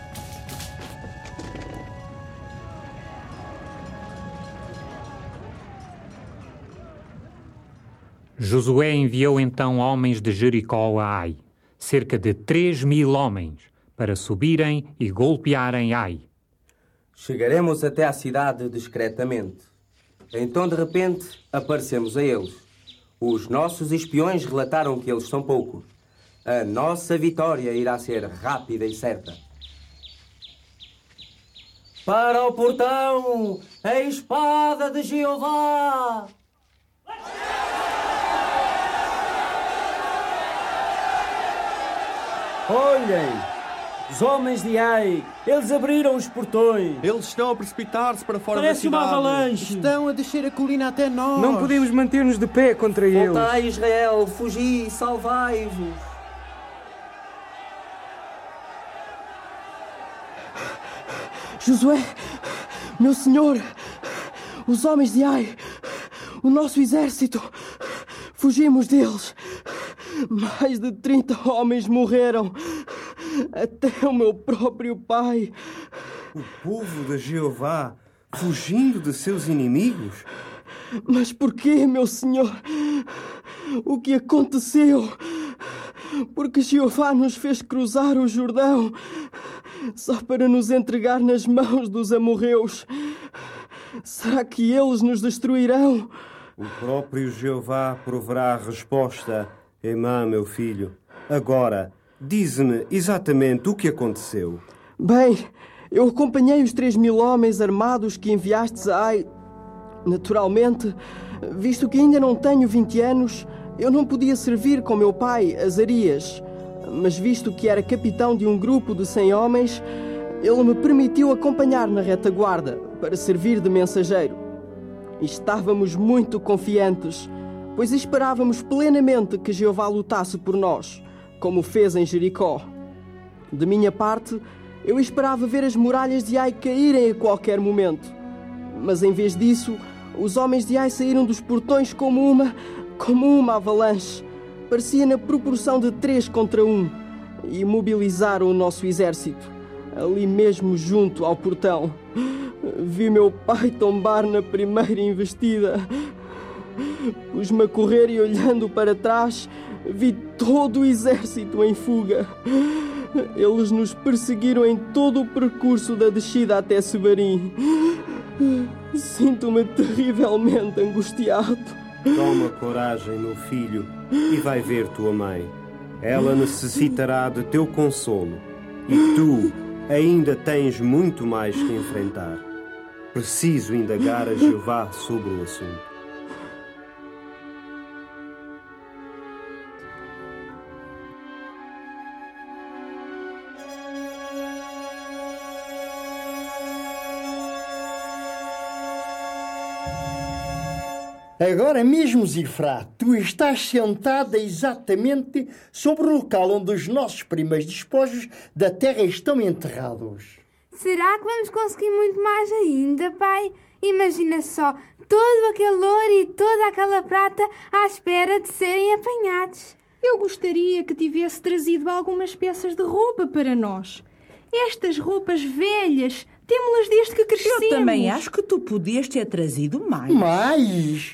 Josué enviou então homens de Jericó a Ai, cerca de 3.000 homens, para subirem e golpearem Ai.
Chegaremos até à cidade discretamente. Então, de repente, aparecemos a eles. Os nossos espiões relataram que eles são poucos. A nossa vitória irá ser rápida e certa. Para o portão, a espada de Jeová!
Olhem! Os homens de Ai, eles abriram os portões.
Eles estão a precipitar-se para fora
Parece
da cidade.
uma avalanche.
Estão a descer a colina até nós.
Não podemos manter-nos de pé contra eles.
Voltai, Israel, fugi, salvai-vos.
Josué, meu senhor, os homens de Ai, o nosso exército, fugimos deles. Mais de 30 homens morreram, até o meu próprio pai.
O povo de Jeová fugindo de seus inimigos?
Mas porquê, meu senhor? O que aconteceu? Porque Jeová nos fez cruzar o Jordão só para nos entregar nas mãos dos amorreus. Será que eles nos destruirão?
O próprio Jeová proverá a resposta. Emã, meu filho, agora, dize-me exatamente o que aconteceu.
Bem, eu acompanhei os 3.000 homens armados que enviastes a Ai. Naturalmente, visto que ainda não tenho 20 anos, eu não podia servir com meu pai, Azarias. Mas visto que era capitão de um grupo de 100 homens, ele me permitiu acompanhar na retaguarda para servir de mensageiro. E estávamos muito confiantes, pois esperávamos plenamente que Jeová lutasse por nós, como fez em Jericó. De minha parte, eu esperava ver as muralhas de Ai caírem a qualquer momento. Mas em vez disso, os homens de Ai saíram dos portões como uma avalanche. Parecia na proporção de 3 contra 1. E mobilizaram o nosso exército, ali mesmo junto ao portão. Vi meu pai tombar na primeira investida. Pus-me a correr e, olhando para trás, vi todo o exército em fuga. Eles nos perseguiram em todo o percurso da descida até Sebarim. Sinto-me terrivelmente angustiado.
Toma coragem, meu filho, e vai ver tua mãe. Ela necessitará de teu consolo. E tu ainda tens muito mais que enfrentar. Preciso indagar a Jeová sobre o assunto.
Agora mesmo, Zifrá, tu estás sentada exatamente sobre o local onde os nossos primeiros despojos da terra estão enterrados.
Será que vamos conseguir muito mais ainda, pai? Imagina só, todo aquele ouro e toda aquela prata à espera de serem apanhados.
Eu gostaria que tivesse trazido algumas peças de roupa para nós. Estas roupas velhas, temos-las desde que crescemos.
Eu também acho que tu podias ter trazido mais.
Mais?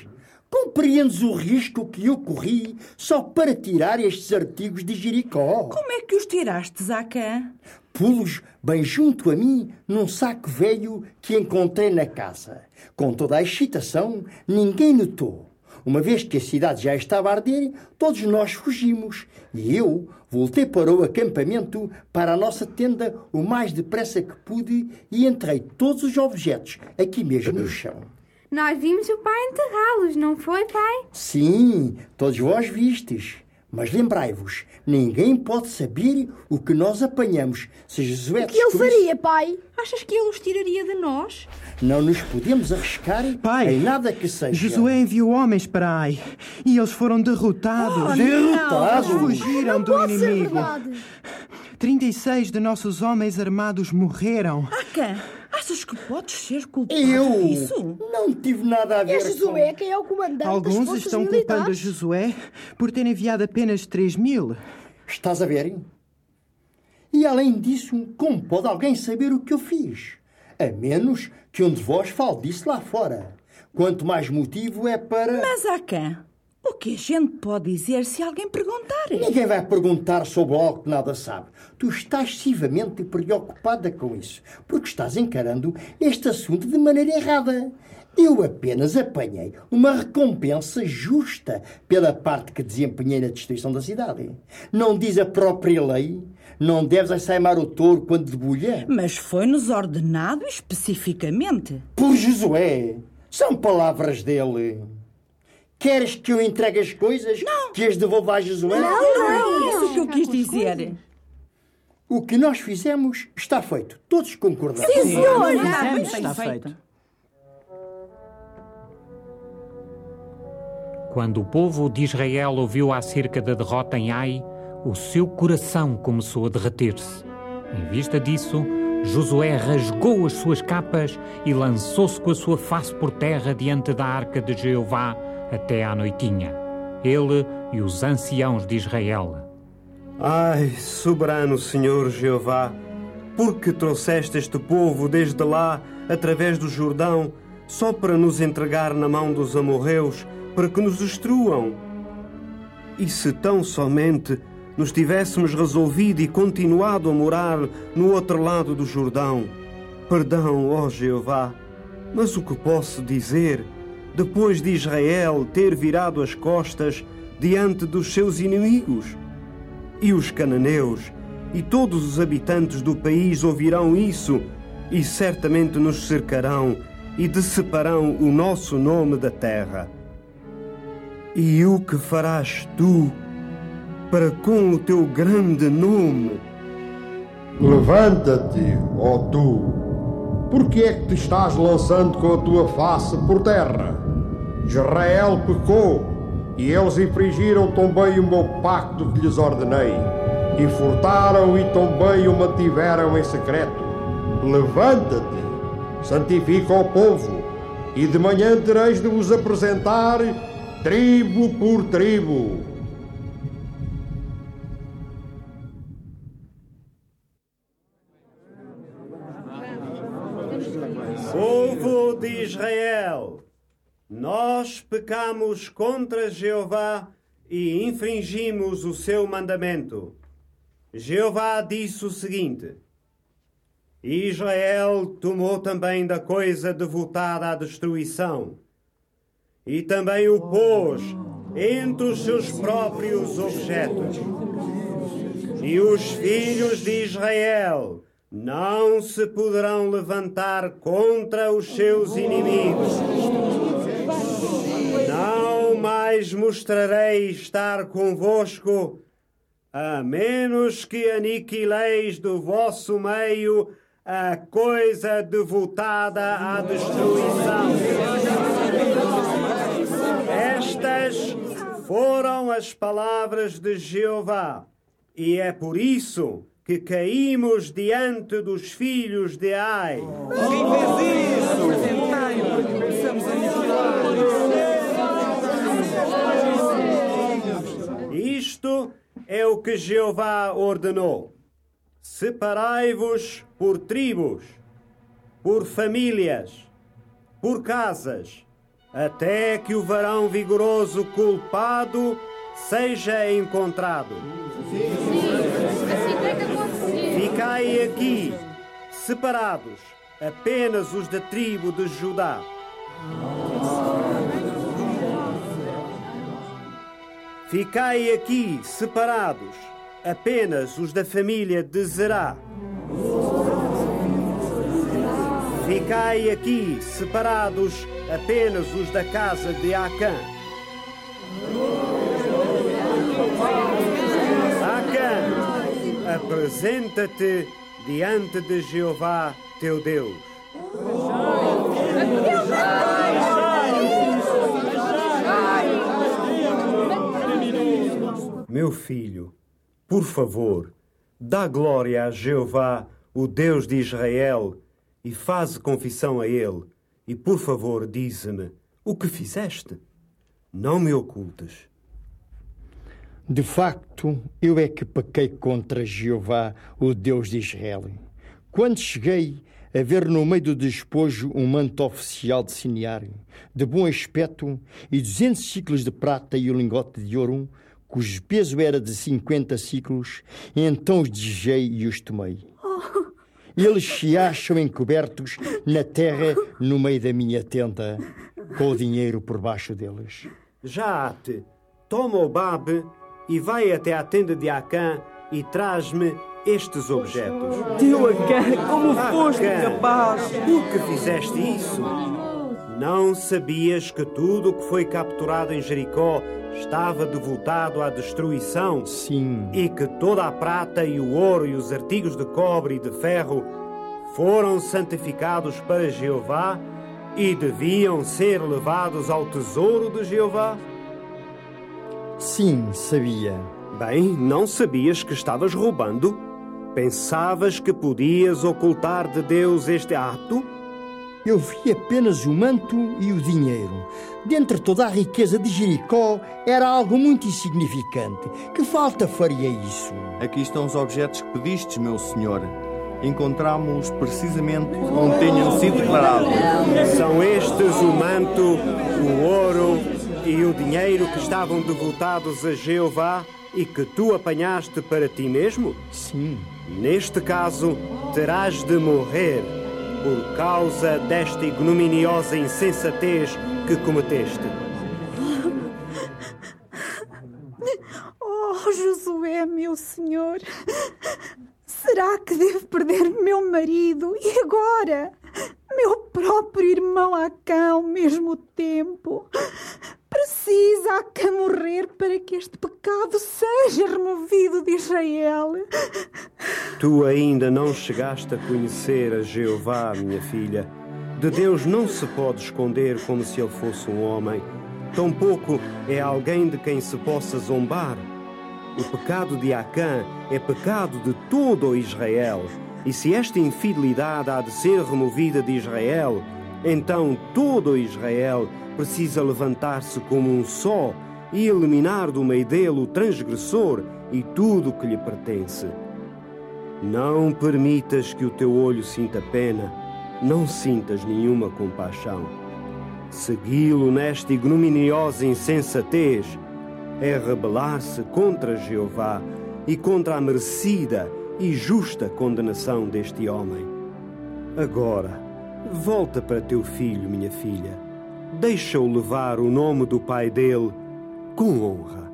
Compreendes o risco que eu corri só para tirar estes artigos de Jericó?
Como é que os tiraste, Zacã?
Pô-los bem junto a mim num saco velho que encontrei na casa. Com toda a excitação, ninguém notou. Uma vez que a cidade já estava a arder, todos nós fugimos. E eu voltei para o acampamento, para a nossa tenda, o mais depressa que pude e enterrei todos os objetos aqui mesmo no chão.
Nós vimos o pai enterrá-los, não foi, pai?
Sim, todos vós vistes. Mas lembrai-vos, ninguém pode saber o que nós apanhamos. Se Josué
o que ele faria, pai?
Achas que ele os tiraria de nós?
Não nos podemos arriscar em nada que seja.
Josué enviou homens para Ai e eles foram derrotados.
Derrotados?
Eles fugiram do
pode ser
inimigo.
verdade.
36 de nossos homens armados morreram.
Zacã, achas que podes ser culpado
Eu
disso?
não tive nada a ver
É Josué quem é o comandante das
Alguns
forças
estão
militares.
culpando a Josué por ter enviado apenas 3.000.
Estás a ver? E além disso, como pode alguém saber o que eu fiz? A menos que um de vós fale disso lá fora. Quanto mais motivo é para...
Mas, Zacã, o que a gente pode dizer se alguém perguntar?
Ninguém vai perguntar sobre algo que nada sabe. Tu estás excessivamente preocupada com isso, porque estás encarando este assunto de maneira errada. Eu apenas apanhei uma recompensa justa pela parte que desempenhei na destruição da cidade. Não diz a própria lei? Não deves assaimar o touro quando debulha?
Mas foi-nos ordenado especificamente.
Por Josué! São palavras dele. Queres que eu entregue as coisas? Não. Que as devolva a Josué?
Não é isso que eu quis dizer.
O que nós fizemos está feito. Todos concordamos.
Sim, senhor!
Está feito.
Quando o povo de Israel ouviu acerca da derrota em Ai, o seu coração começou a derreter-se. Em vista disso, Josué rasgou as suas capas e lançou-se com a sua face por terra diante da arca de Jeová até à noitinha, ele e os anciãos de Israel.
Ai, soberano Senhor Jeová, por que trouxeste este povo desde lá, através do Jordão, só para nos entregar na mão dos amorreus, para que nos destruam? E se tão somente nos tivéssemos resolvido e continuado a morar no outro lado do Jordão? Perdão, ó Jeová, mas o que posso dizer, depois de Israel ter virado as costas diante dos seus inimigos? E os cananeus e todos os habitantes do país ouvirão isso e certamente nos cercarão e dissiparão o nosso nome da terra. E o que farás tu para com o teu grande nome?
Levanta-te, ó tu, porque é que te estás lançando com a tua face por terra? Israel pecou, e eles infringiram também o meu pacto que lhes ordenei, e furtaram e também o mantiveram em secreto. Levanta-te, santifica o povo, e de manhã tereis de vos apresentar tribo por tribo.
Povo de Israel, nós pecamos contra Jeová e infringimos o seu mandamento. Jeová disse o seguinte: Israel tomou também da coisa devotada à destruição e também o pôs entre os seus próprios objetos. E os filhos de Israel não se poderão levantar contra os seus inimigos. Não mais mostrarei estar convosco, a menos que aniquileis do vosso meio a coisa devotada à destruição. Estas foram as palavras de Jeová, e é por isso que caímos diante dos filhos de Ai.
Quem fez isso? Apresentai-o para que possamos aniquilar.
Isto é o que Jeová ordenou. Separai-vos por tribos, por famílias, por casas, até que o varão vigoroso culpado seja encontrado. Ficai aqui, separados, apenas os da tribo de Judá. Ficai aqui, separados, apenas os da família de Zerá. Ficai aqui, separados, apenas os da casa de Acã. Acã, apresenta-te diante de Jeová, teu Deus. Meu filho, por favor, dá glória a Jeová, o Deus de Israel, e faze confissão a ele. E, por favor, dize-me o que fizeste. Não me ocultes.
De facto, eu é que pequei contra Jeová, o Deus de Israel. Quando cheguei a ver no meio do despojo um manto oficial de Siniar, de bom aspecto, e 200 ciclos de prata e um lingote de ouro, cujo peso era de 50 ciclos, então os desejei e os tomei. Eles se acham encobertos na terra no meio da minha tenda, com o dinheiro por baixo deles.
Já-te, toma o babe e vai até à tenda de Acã e traz-me estes objetos.
Teu Acã, como foste capaz?
Por que fizeste isso? Não sabias que tudo o que foi capturado em Jericó estava devotado à destruição?
Sim.
E que toda a prata e o ouro e os artigos de cobre e de ferro foram santificados para Jeová e deviam ser levados ao tesouro de Jeová?
Sim, sabia.
Bem, não sabias que estavas roubando? Pensavas que podias ocultar de Deus este ato?
Eu vi apenas o manto e o dinheiro. Dentre toda a riqueza de Jericó, era algo muito insignificante. Que falta faria isso?
Aqui estão os objetos que pedistes, meu senhor. Encontramos-los precisamente onde tenham sido declarados.
São estes o manto, o ouro e o dinheiro que estavam devotados a Jeová e que tu apanhaste para ti mesmo?
Sim.
Neste caso, terás de morrer por causa desta ignominiosa insensatez que cometeste.
Oh, Josué, meu senhor, será que devo perder meu marido e agora meu próprio irmão Acã ao mesmo tempo? Precisa Acã morrer para que este pecado seja removido de Israel?
Tu ainda não chegaste a conhecer a Jeová, minha filha. De Deus não se pode esconder como se ele fosse um homem. Tampouco é alguém de quem se possa zombar. O pecado de Acã é pecado de todo o Israel. E se esta infidelidade há de ser removida de Israel, então todo o Israel precisa levantar-se como um só e eliminar do meio dele o transgressor e tudo o que lhe pertence. Não permitas que o teu olho sinta pena, não sintas nenhuma compaixão. Segui-lo nesta ignominiosa insensatez é rebelar-se contra Jeová e contra a merecida e justa condenação deste homem. Agora, volta para teu filho, minha filha. Deixa-o levar o nome do pai dele com honra.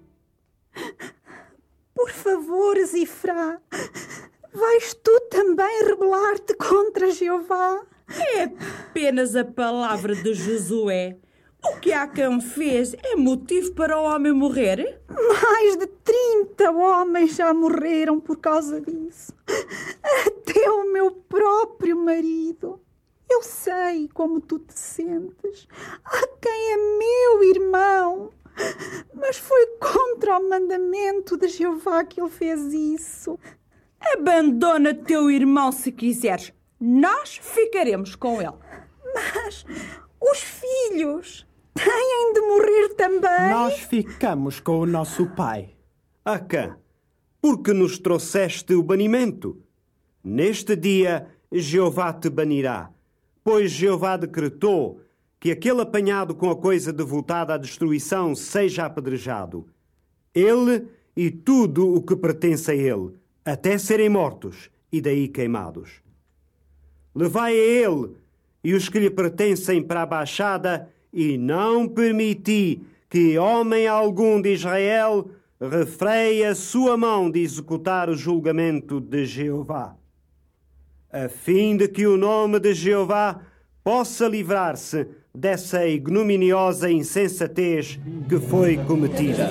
Por favor, Zifrá, vais tu também rebelar-te contra Jeová?
É apenas a palavra de Josué. O que Acã fez é motivo para o homem morrer?
Mais de 30 homens já morreram por causa disso. Até o meu próprio marido. Eu sei como tu te sentes. Acã é meu irmão. Mas foi contra o mandamento de Jeová que ele fez isso.
Abandona teu irmão se quiseres. Nós ficaremos com ele.
Mas os filhos têm de morrer também.
Nós ficamos com o nosso pai.
Acã, por que nos trouxeste o banimento? Neste dia Jeová te banirá, pois Jeová decretou que aquele apanhado com a coisa devotada à destruição seja apedrejado. Ele e tudo o que pertence a ele, até serem mortos e daí queimados. Levai a ele e os que lhe pertencem para a baixada e não permiti que homem algum de Israel refreie a sua mão de executar o julgamento de Jeová, a fim de que o nome de Jeová possa livrar-se dessa ignominiosa insensatez que foi cometida.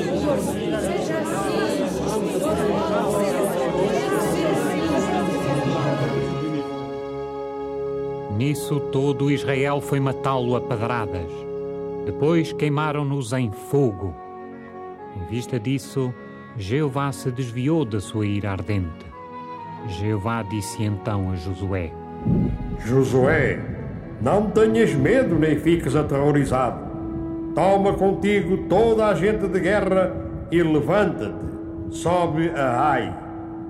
Nisso todo Israel foi matá-lo a pedradas. Depois queimaram-nos em fogo. Em vista disso, Jeová se desviou da sua ira ardente. Jeová disse então a Josué:
Josué, não tenhas medo nem fiques aterrorizado. Toma contigo toda a gente de guerra e levanta-te, sobe a Ai.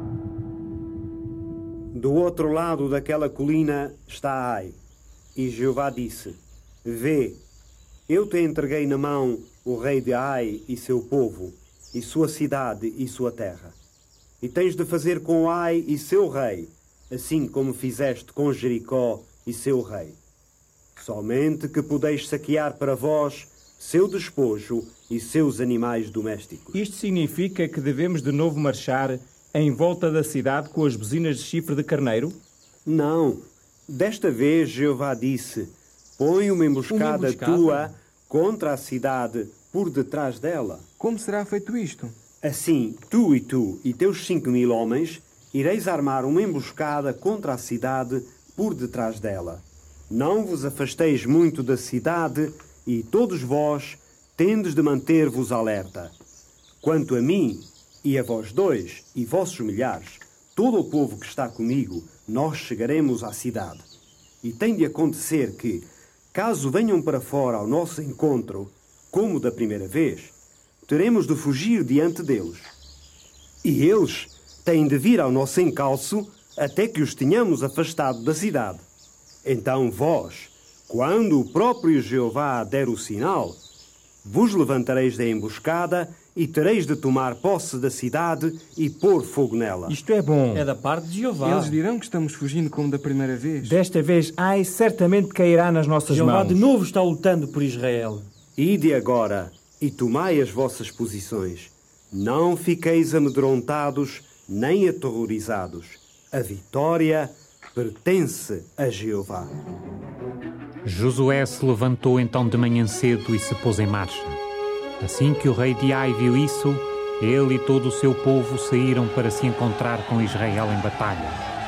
Do outro lado daquela colina está Ai. E Jeová disse: Vê, eu te entreguei na mão o rei de Ai e seu povo, e sua cidade e sua terra. E tens de fazer com Ai e seu rei, assim como fizeste com Jericó e seu rei. Somente que podeis saquear para vós seu despojo e seus animais domésticos.
Isto significa que devemos de novo marchar em volta da cidade com as buzinas de chifre de carneiro?
Não. Desta vez Jeová disse: põe uma emboscada tua contra a cidade por detrás dela.
Como será feito isto?
Assim, tu e teus 5.000 homens ireis armar uma emboscada contra a cidade por detrás dela. Não vos afasteis muito da cidade e todos vós tendes de manter-vos alerta. Quanto a mim e a vós dois e vossos milhares, todo o povo que está comigo, nós chegaremos à cidade. E tem de acontecer que, caso venham para fora ao nosso encontro, como da primeira vez, teremos de fugir diante deles. E eles têm de vir ao nosso encalço até que os tenhamos afastado da cidade. Então vós, quando o próprio Jeová der o sinal, vos levantareis da emboscada e tereis de tomar posse da cidade e pôr fogo nela.
Isto é bom.
É da parte de Jeová. Eles dirão que estamos fugindo como da primeira vez.
Desta vez, Ai certamente cairá nas nossas
Jeová
mãos.
de novo está lutando por Israel.
Ide agora e tomai as vossas posições. Não fiqueis amedrontados nem aterrorizados. A vitória pertence a Jeová.
Josué se levantou então de manhã cedo e se pôs em marcha. Assim que o rei de Ai viu isso, ele e todo o seu povo saíram para se encontrar com Israel em batalha.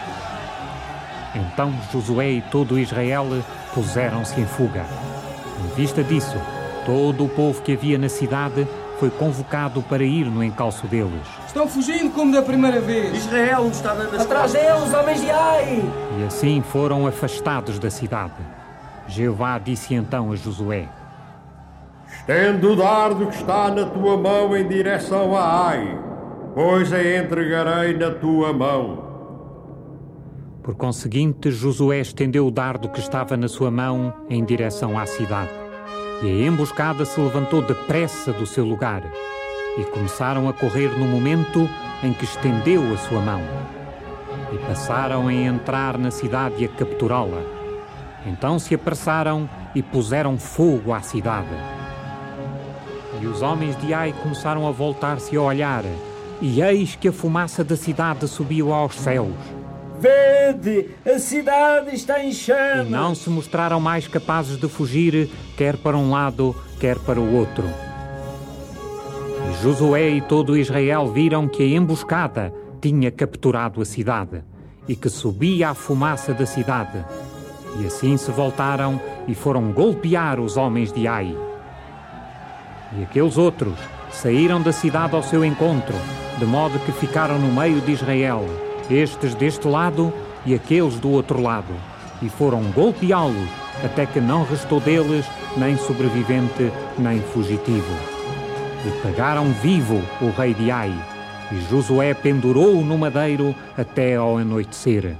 Então Josué e todo Israel puseram-se em fuga. Em vista disso, todo o povo que havia na cidade foi convocado para ir no encalço deles.
Estão fugindo como da primeira vez.
Israel nos está dando as
Atrás deles, homens de Ai!
E assim foram afastados da cidade. Jeová disse então a Josué:
Estende o dardo que está na tua mão em direção a Ai, pois a entregarei na tua mão.
Por conseguinte, Josué estendeu o dardo que estava na sua mão em direção à cidade. E a emboscada se levantou depressa do seu lugar. E começaram a correr no momento em que estendeu a sua mão. E passaram a entrar na cidade e a capturá-la. Então se apressaram e puseram fogo à cidade. E os homens de Ai começaram a voltar-se a olhar, e eis que a fumaça da cidade subiu aos céus.
Vede, a cidade está em chamas.
E não se mostraram mais capazes de fugir, quer para um lado, quer para o outro. E Josué e todo Israel viram que a emboscada tinha capturado a cidade, e que subia a fumaça da cidade. E assim se voltaram e foram golpear os homens de Ai. E aqueles outros saíram da cidade ao seu encontro, de modo que ficaram no meio de Israel, estes deste lado e aqueles do outro lado, e foram golpeá-los, até que não restou deles nem sobrevivente, nem fugitivo. E pegaram vivo o rei de Ai, e Josué pendurou-o no madeiro até ao anoitecer.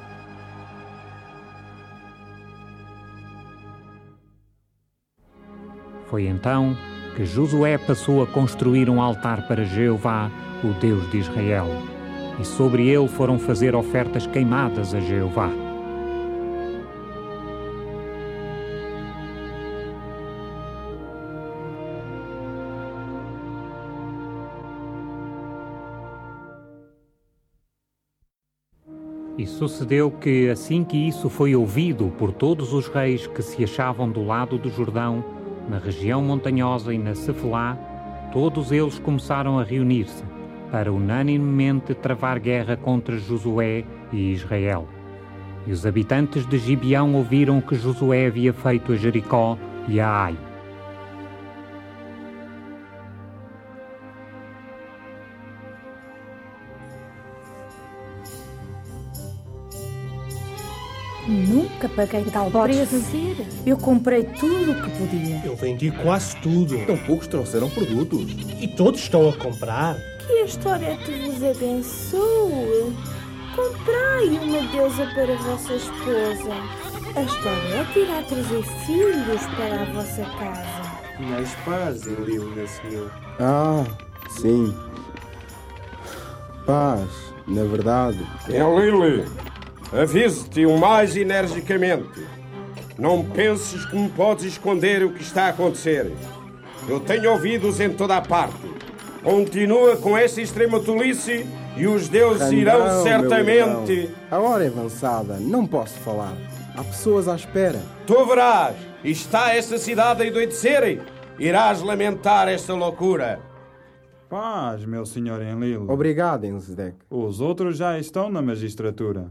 Foi então que Josué passou a construir um altar para Jeová, o Deus de Israel, e sobre ele foram fazer ofertas queimadas a Jeová. E sucedeu que, assim que isso foi ouvido por todos os reis que se achavam do lado do Jordão, na região montanhosa e na Cefelá, todos eles começaram a reunir-se para unanimemente travar guerra contra Josué e Israel. E os habitantes de Gibeão ouviram o que Josué havia feito a Jericó e a Ai.
Nunca paguei tal preço. Eu comprei tudo o que podia.
Eu vendi quase tudo.
Tão poucos trouxeram produtos.
E todos estão a comprar.
Que a história te vos abençoe. Comprai uma deusa para a vossa esposa. A história é que irá trazer filhos para a vossa casa.
Mais paz, Enlil, meu senhor.
Ah, sim. Paz, na verdade.
Enlil, aviso-te o mais energicamente. Não penses que me podes esconder o que está a acontecer. Eu tenho ouvidos em toda a parte. Continua com essa extrema tolice e os deuses irão certamente...
A hora é avançada, não posso falar. Há pessoas à espera.
Tu verás, está esta cidade a endoidecer. Irás lamentar esta loucura.
Paz, meu senhor Enlil.
Obrigado, Enzedek.
Os outros já estão na magistratura.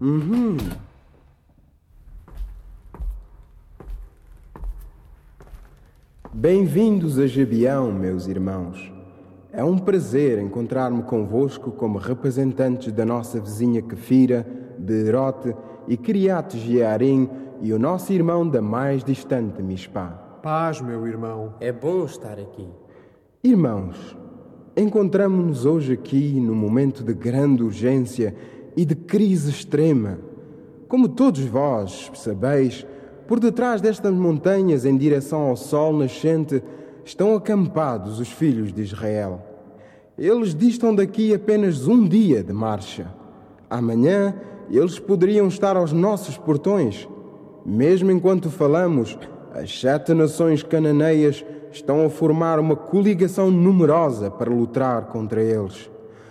Bem-vindos a Gibeão, meus irmãos. É um prazer encontrar-me convosco como representantes da nossa vizinha Quefira, Beerote e Criate Jearim e o nosso irmão da mais distante Mispá.
Paz, meu irmão.
É bom estar aqui.
Irmãos, encontramo-nos hoje aqui num momento de grande urgência e de crise extrema. Como todos vós sabeis, por detrás destas montanhas, em direção ao sol nascente, estão acampados os filhos de Israel. Eles distam daqui apenas um dia de marcha. Amanhã, eles poderiam estar aos nossos portões. Mesmo enquanto falamos, as 7 nações cananeias estão a formar uma coligação numerosa para lutar contra eles.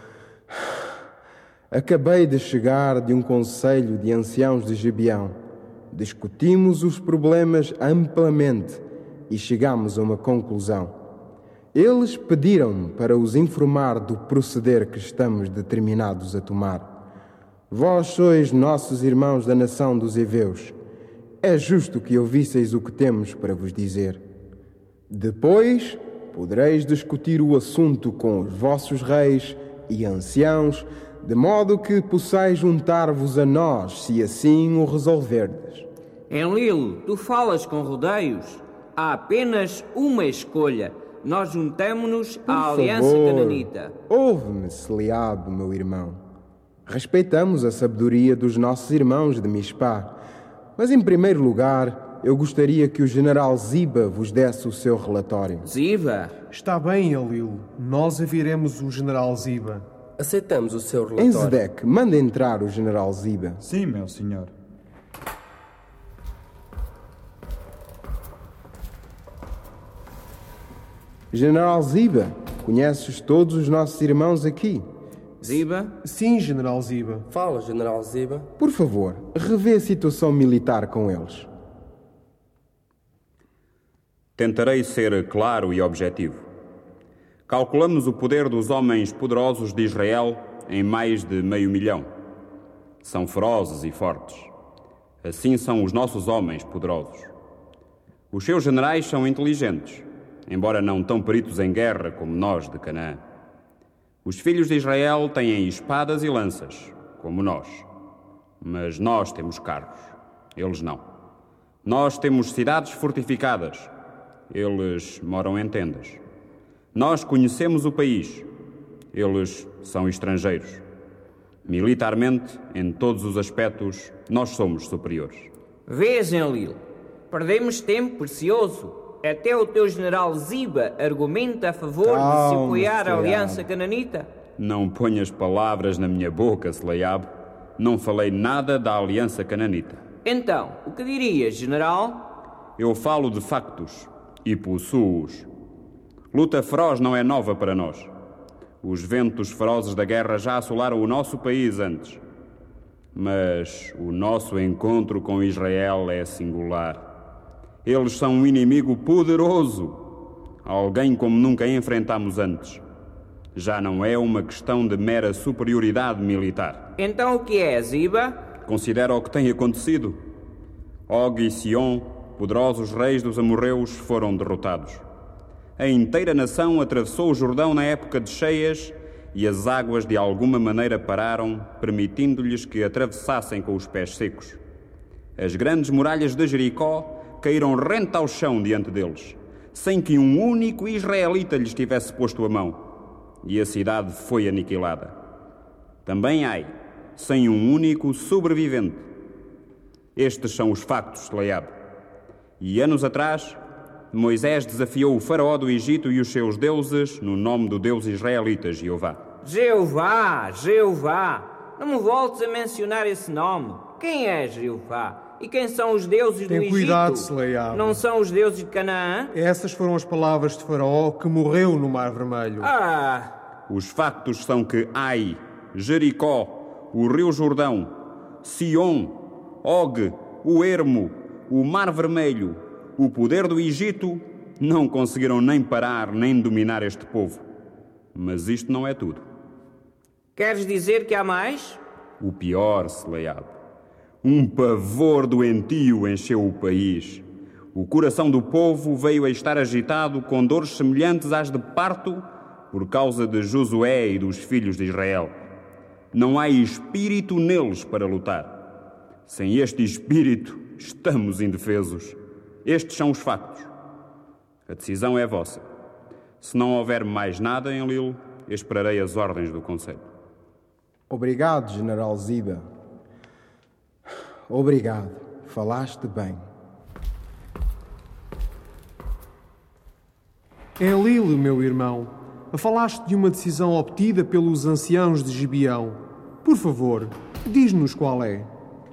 Acabei de chegar de um conselho de anciãos de Gibeão. Discutimos os problemas amplamente e chegamos a uma conclusão. Eles pediram-me para os informar do proceder que estamos determinados a tomar. Vós sois nossos irmãos da nação dos Heveus. É justo que ouvisseis o que temos para vos dizer. Depois podereis discutir o assunto com os vossos reis e anciãos, de modo que possais juntar-vos a nós, se assim o resolverdes.
Enlil, tu falas com rodeios. Há apenas uma escolha. Nós juntamo-nos à aliança cananita.
Ouve-me, Seliab, meu irmão. Respeitamos a sabedoria dos nossos irmãos de Mispá. Mas, em primeiro lugar, eu gostaria que o general Ziba vos desse o seu relatório.
Ziba?
Está bem, Enlil. Nós ouviremos o general Ziba.
Aceitamos o seu relatório.
Enzedek, manda entrar o general Ziba.
Sim, meu senhor.
General Ziba, conheces todos os nossos irmãos aqui?
Ziba?
Sim, general Ziba.
Fala, general Ziba.
Por favor, revê a situação militar com eles.
Tentarei ser claro e objetivo. Calculamos o poder dos homens poderosos de Israel em mais de 500 mil. São ferozes e fortes. Assim são os nossos homens poderosos. Os seus generais são inteligentes, embora não tão peritos em guerra como nós de Canaã. Os filhos de Israel têm espadas e lanças, como nós. Mas nós temos carros, eles não. Nós temos cidades fortificadas, eles moram em tendas. Nós conhecemos o país, eles são estrangeiros. Militarmente, em todos os aspectos, nós somos superiores.
Vês, Enlil, perdemos tempo precioso. Até o teu general Ziba argumenta a favor de se apoiar a aliança cananita?
Não ponhas palavras na minha boca, Sleiab. Não falei nada da aliança cananita.
Então, o que dirias, general?
Eu falo de factos e possuo-os. Luta feroz não é nova para nós. Os ventos ferozes da guerra já assolaram o nosso país antes. Mas o nosso encontro com Israel é singular. Eles são um inimigo poderoso. Alguém como nunca enfrentamos antes. Já não é uma questão de mera superioridade militar.
Então o que é, Ziba?
Considera o que tem acontecido. Og e Sion, poderosos reis dos amorreus, foram derrotados. A inteira nação atravessou o Jordão na época de cheias e as águas de alguma maneira pararam, permitindo-lhes que atravessassem com os pés secos. As grandes muralhas de Jericó caíram rente ao chão diante deles, sem que um único israelita lhes tivesse posto a mão, e a cidade foi aniquilada. Também Ai, sem um único sobrevivente. Estes são os factos, Sleiab. E anos atrás, Moisés desafiou o faraó do Egito e os seus deuses no nome do Deus israelita, Jeová.
Jeová! Não me voltes a mencionar esse nome. Quem é Jeová? E quem são os deuses do Egito?
Tem cuidado, Sleiab.
Não são os deuses de Canaã?
Essas foram as palavras de Faraó que morreu no Mar Vermelho.
Os factos são que Ai, Jericó, o Rio Jordão, Sion, Og, o Ermo, o Mar Vermelho, o poder do Egito não conseguiram nem parar nem dominar este povo. Mas isto não é tudo.
Queres dizer que há mais?
O pior, Sleiab. Um pavor doentio encheu o país. O coração do povo veio a estar agitado com dores semelhantes às de parto por causa de Josué e dos filhos de Israel. Não há espírito neles para lutar. Sem este espírito, estamos indefesos. Estes são os factos. A decisão é vossa. Se não houver mais nada em Lilo, esperarei as ordens do Conselho.
Obrigado, General Ziba. Obrigado. Falaste bem.
Enlil, meu irmão, falaste de uma decisão obtida pelos anciãos de Gibeão. Por favor, diz-nos qual é.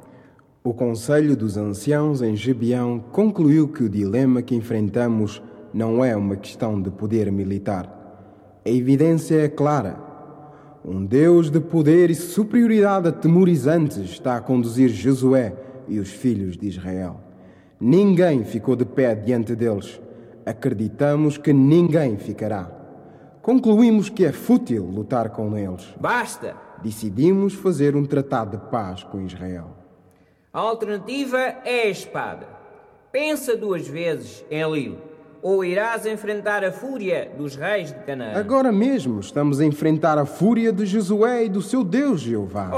O Conselho dos Anciãos em Gibeão concluiu que o dilema que enfrentamos não é uma questão de poder militar. A evidência é clara. Um Deus de poder e superioridade atemorizantes está a conduzir Josué e os filhos de Israel. Ninguém ficou de pé diante deles. Acreditamos que ninguém ficará. Concluímos que é fútil lutar com eles.
Basta!
Decidimos fazer um tratado de paz com Israel.
A alternativa é a espada. Pensa 2 vezes, Enlil, ou irás enfrentar a fúria dos reis de Canaã.
Agora mesmo estamos a enfrentar a fúria de Josué e do seu Deus, Jeová.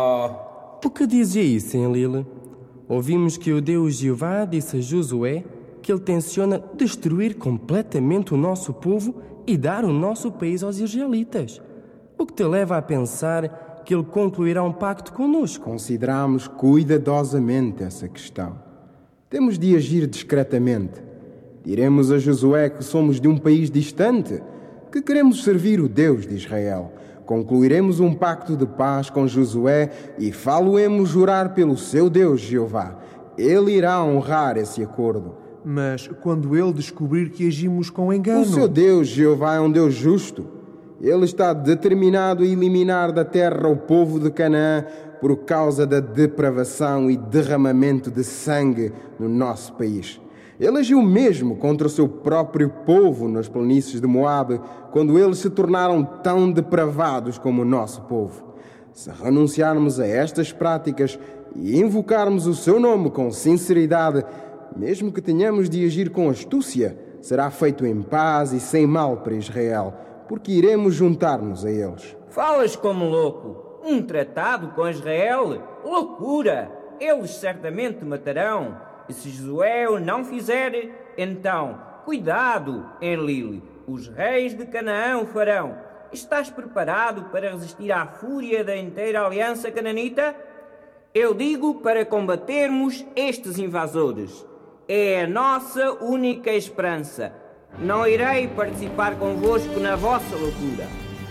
O que dizia isso, Enlil? Ouvimos que o Deus Jeová disse a Josué que ele tenciona destruir completamente o nosso povo e dar o nosso país aos israelitas. O que te leva a pensar que ele concluirá um pacto conosco?
Consideramos cuidadosamente essa questão. Temos de agir discretamente. Diremos a Josué que somos de um país distante, que queremos servir o Deus de Israel. Concluiremos um pacto de paz com Josué e fá-lo-emos jurar pelo seu Deus, Jeová. Ele irá honrar esse acordo.
Mas quando ele descobrir que agimos com engano...
O seu Deus, Jeová, é um Deus justo. Ele está determinado a eliminar da terra o povo de Canaã por causa da depravação e derramamento de sangue no nosso país. Ele agiu mesmo contra o seu próprio povo nas planícies de Moabe, quando eles se tornaram tão depravados como o nosso povo. Se renunciarmos a estas práticas e invocarmos o seu nome com sinceridade, mesmo que tenhamos de agir com astúcia, será feito em paz e sem mal para Israel, porque iremos juntar-nos a eles.
Falas como louco. Um tratado com Israel? Loucura! Eles certamente matarão. E se Josué o não fizer, então, cuidado, Enlil, os reis de Canaã o farão. Estás preparado para resistir à fúria da inteira aliança cananita? Eu digo para combatermos estes invasores. É a nossa única esperança. Não irei participar convosco na vossa loucura.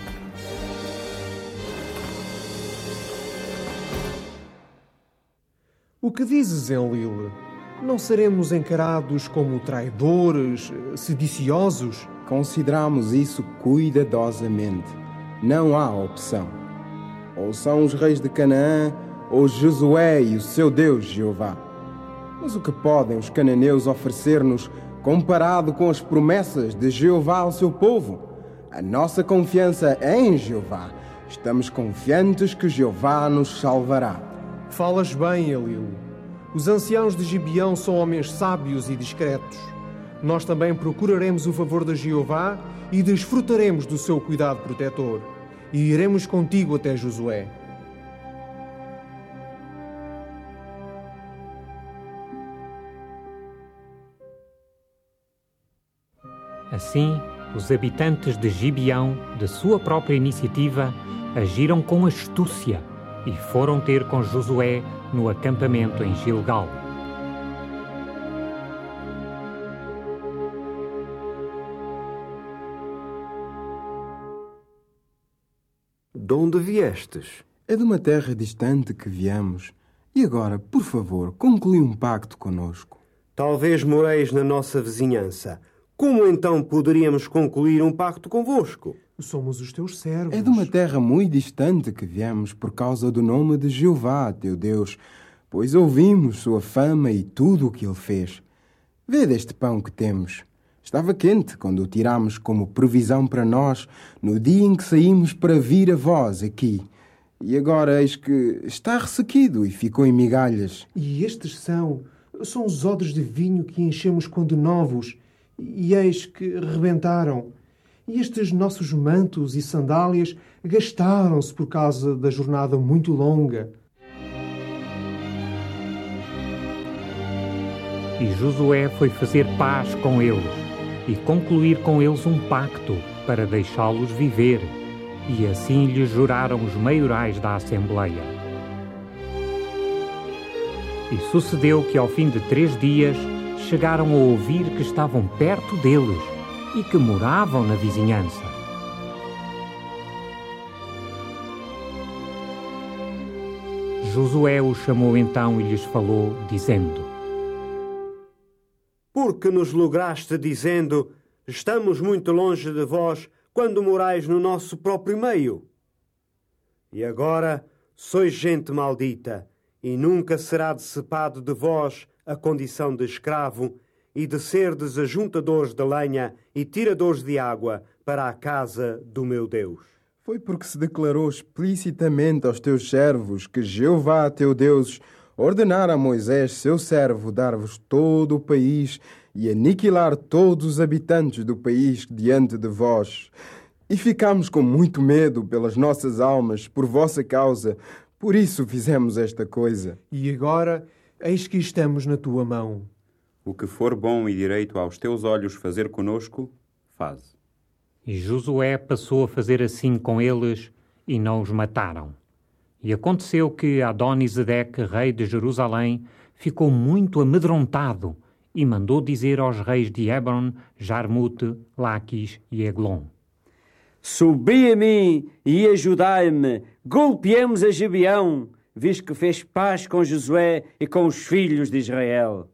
O que dizes, Enlil? Não seremos encarados como traidores, sediciosos?
Consideramos isso cuidadosamente. Não há opção. Ou são os reis de Canaã, ou Josué e o seu Deus Jeová. Mas o que podem os cananeus oferecer-nos comparado com as promessas de Jeová ao seu povo? A nossa confiança é em Jeová. Estamos confiantes que Jeová nos salvará.
Falas bem, Enlil. Os anciãos de Gibeão são homens sábios e discretos. Nós também procuraremos o favor de Jeová e desfrutaremos do seu cuidado protetor. E iremos contigo até Josué.
Assim, os habitantes de Gibeão, de sua própria iniciativa, agiram com astúcia e foram ter com Josué no acampamento em Gilgal.
De onde viestes?
É de uma terra distante que viemos. E agora, por favor, conclui um pacto conosco.
Talvez moreis na nossa vizinhança. Como então poderíamos concluir um pacto convosco?
Somos os teus servos.
É de uma terra muito distante que viemos por causa do nome de Jeová, teu Deus, pois ouvimos sua fama e tudo o que ele fez. Vê deste pão que temos. Estava quente quando o tirámos como provisão para nós no dia em que saímos para vir a vós aqui. E agora eis que está ressequido e ficou em migalhas.
E estes são os odres de vinho que enchemos quando novos, e eis que rebentaram. E estes nossos mantos e sandálias gastaram-se por causa da jornada muito longa.
E Josué foi fazer paz com eles e concluir com eles um pacto para deixá-los viver. E assim lhes juraram os maiorais da Assembleia. E sucedeu que ao fim de 3 dias chegaram a ouvir que estavam perto deles e que moravam na vizinhança. Josué os chamou então e lhes falou, dizendo:
Porque nos lograste dizendo, estamos muito longe de vós, quando morais no nosso próprio meio? E agora sois gente maldita, e nunca será decepado de vós a condição de escravo, e de serdes ajuntadores de lenha e tiradores de água para a casa do meu Deus.
Foi porque se declarou explicitamente aos teus servos que Jeová, teu Deus, ordenara a Moisés, seu servo, dar-vos todo o país e aniquilar todos os habitantes do país diante de vós. E ficámos com muito medo pelas nossas almas, por vossa causa. Por isso fizemos esta coisa.
E agora, eis que estamos na tua mão.
O que for bom e direito aos teus olhos fazer conosco, faz.
E Josué passou a fazer assim com eles, e não os mataram. E aconteceu que Adoni-Zedeque, rei de Jerusalém, ficou muito amedrontado e mandou dizer aos reis de Hebron, Jarmute, Laquis e Eglon:
Subi a mim e ajudai-me, golpeemos a Gibeão, visto que fez paz com Josué e com os filhos de Israel.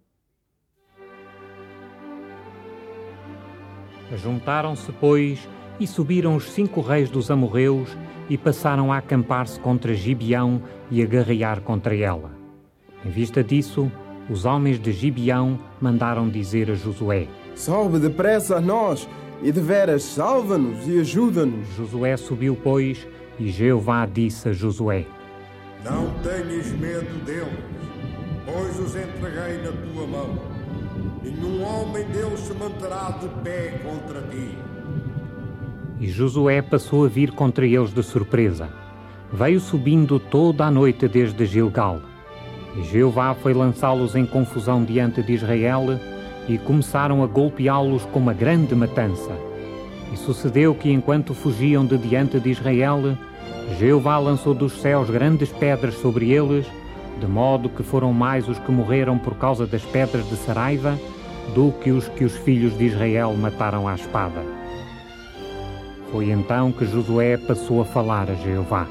Juntaram-se, pois, e subiram os 5 reis dos amorreus e passaram a acampar-se contra Gibeão e a guerrear contra ela. Em vista disso, os homens de Gibeão mandaram dizer a Josué:
Sobe depressa a nós, e deveras salva-nos e ajuda-nos.
Josué subiu, pois, e Jeová disse a Josué:
Não tenhas medo deles, pois os entreguei na tua mão. Nenhum homem deles se manterá de pé contra ti.
E Josué passou a vir contra eles de surpresa. Veio subindo toda a noite desde Gilgal. E Jeová foi lançá-los em confusão diante de Israel, e começaram a golpeá-los com uma grande matança. E sucedeu que, enquanto fugiam de diante de Israel, Jeová lançou dos céus grandes pedras sobre eles, de modo que foram mais os que morreram por causa das pedras de Saraiva do que os filhos de Israel mataram à espada. Foi então que Josué passou a falar a Jeová.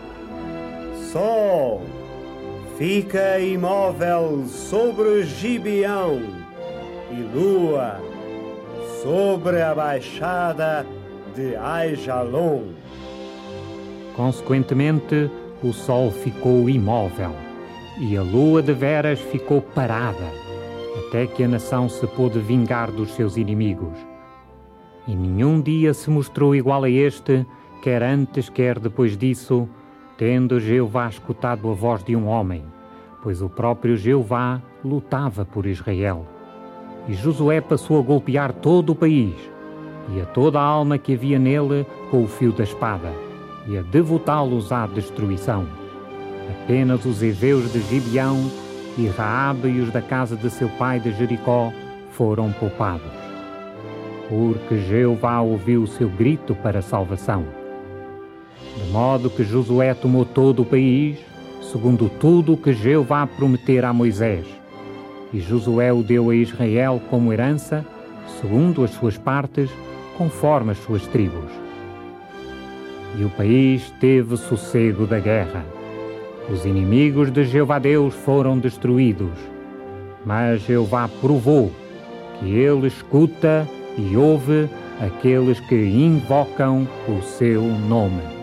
Sol, fica imóvel sobre Gibeão, e lua, sobre a baixada de Aijalon.
Consequentemente, o sol ficou imóvel e a lua de veras ficou parada, até que a nação se pôde vingar dos seus inimigos. E nenhum dia se mostrou igual a este, quer antes, quer depois disso, tendo Jeová escutado a voz de um homem, pois o próprio Jeová lutava por Israel. E Josué passou a golpear todo o país, e a toda a alma que havia nele com o fio da espada, e a devotá-los à destruição. Apenas os heveus de Gibeão e Raabe e os da casa de seu pai de Jericó foram poupados. Porque Jeová ouviu o seu grito para a salvação. De modo que Josué tomou todo o país, segundo tudo o que Jeová prometera a Moisés. E Josué o deu a Israel como herança, segundo as suas partes, conforme as suas tribos. E o país teve sossego da guerra. Os inimigos de Jeová Deus foram destruídos. Mas Jeová provou que ele escuta e ouve aqueles que invocam o seu nome.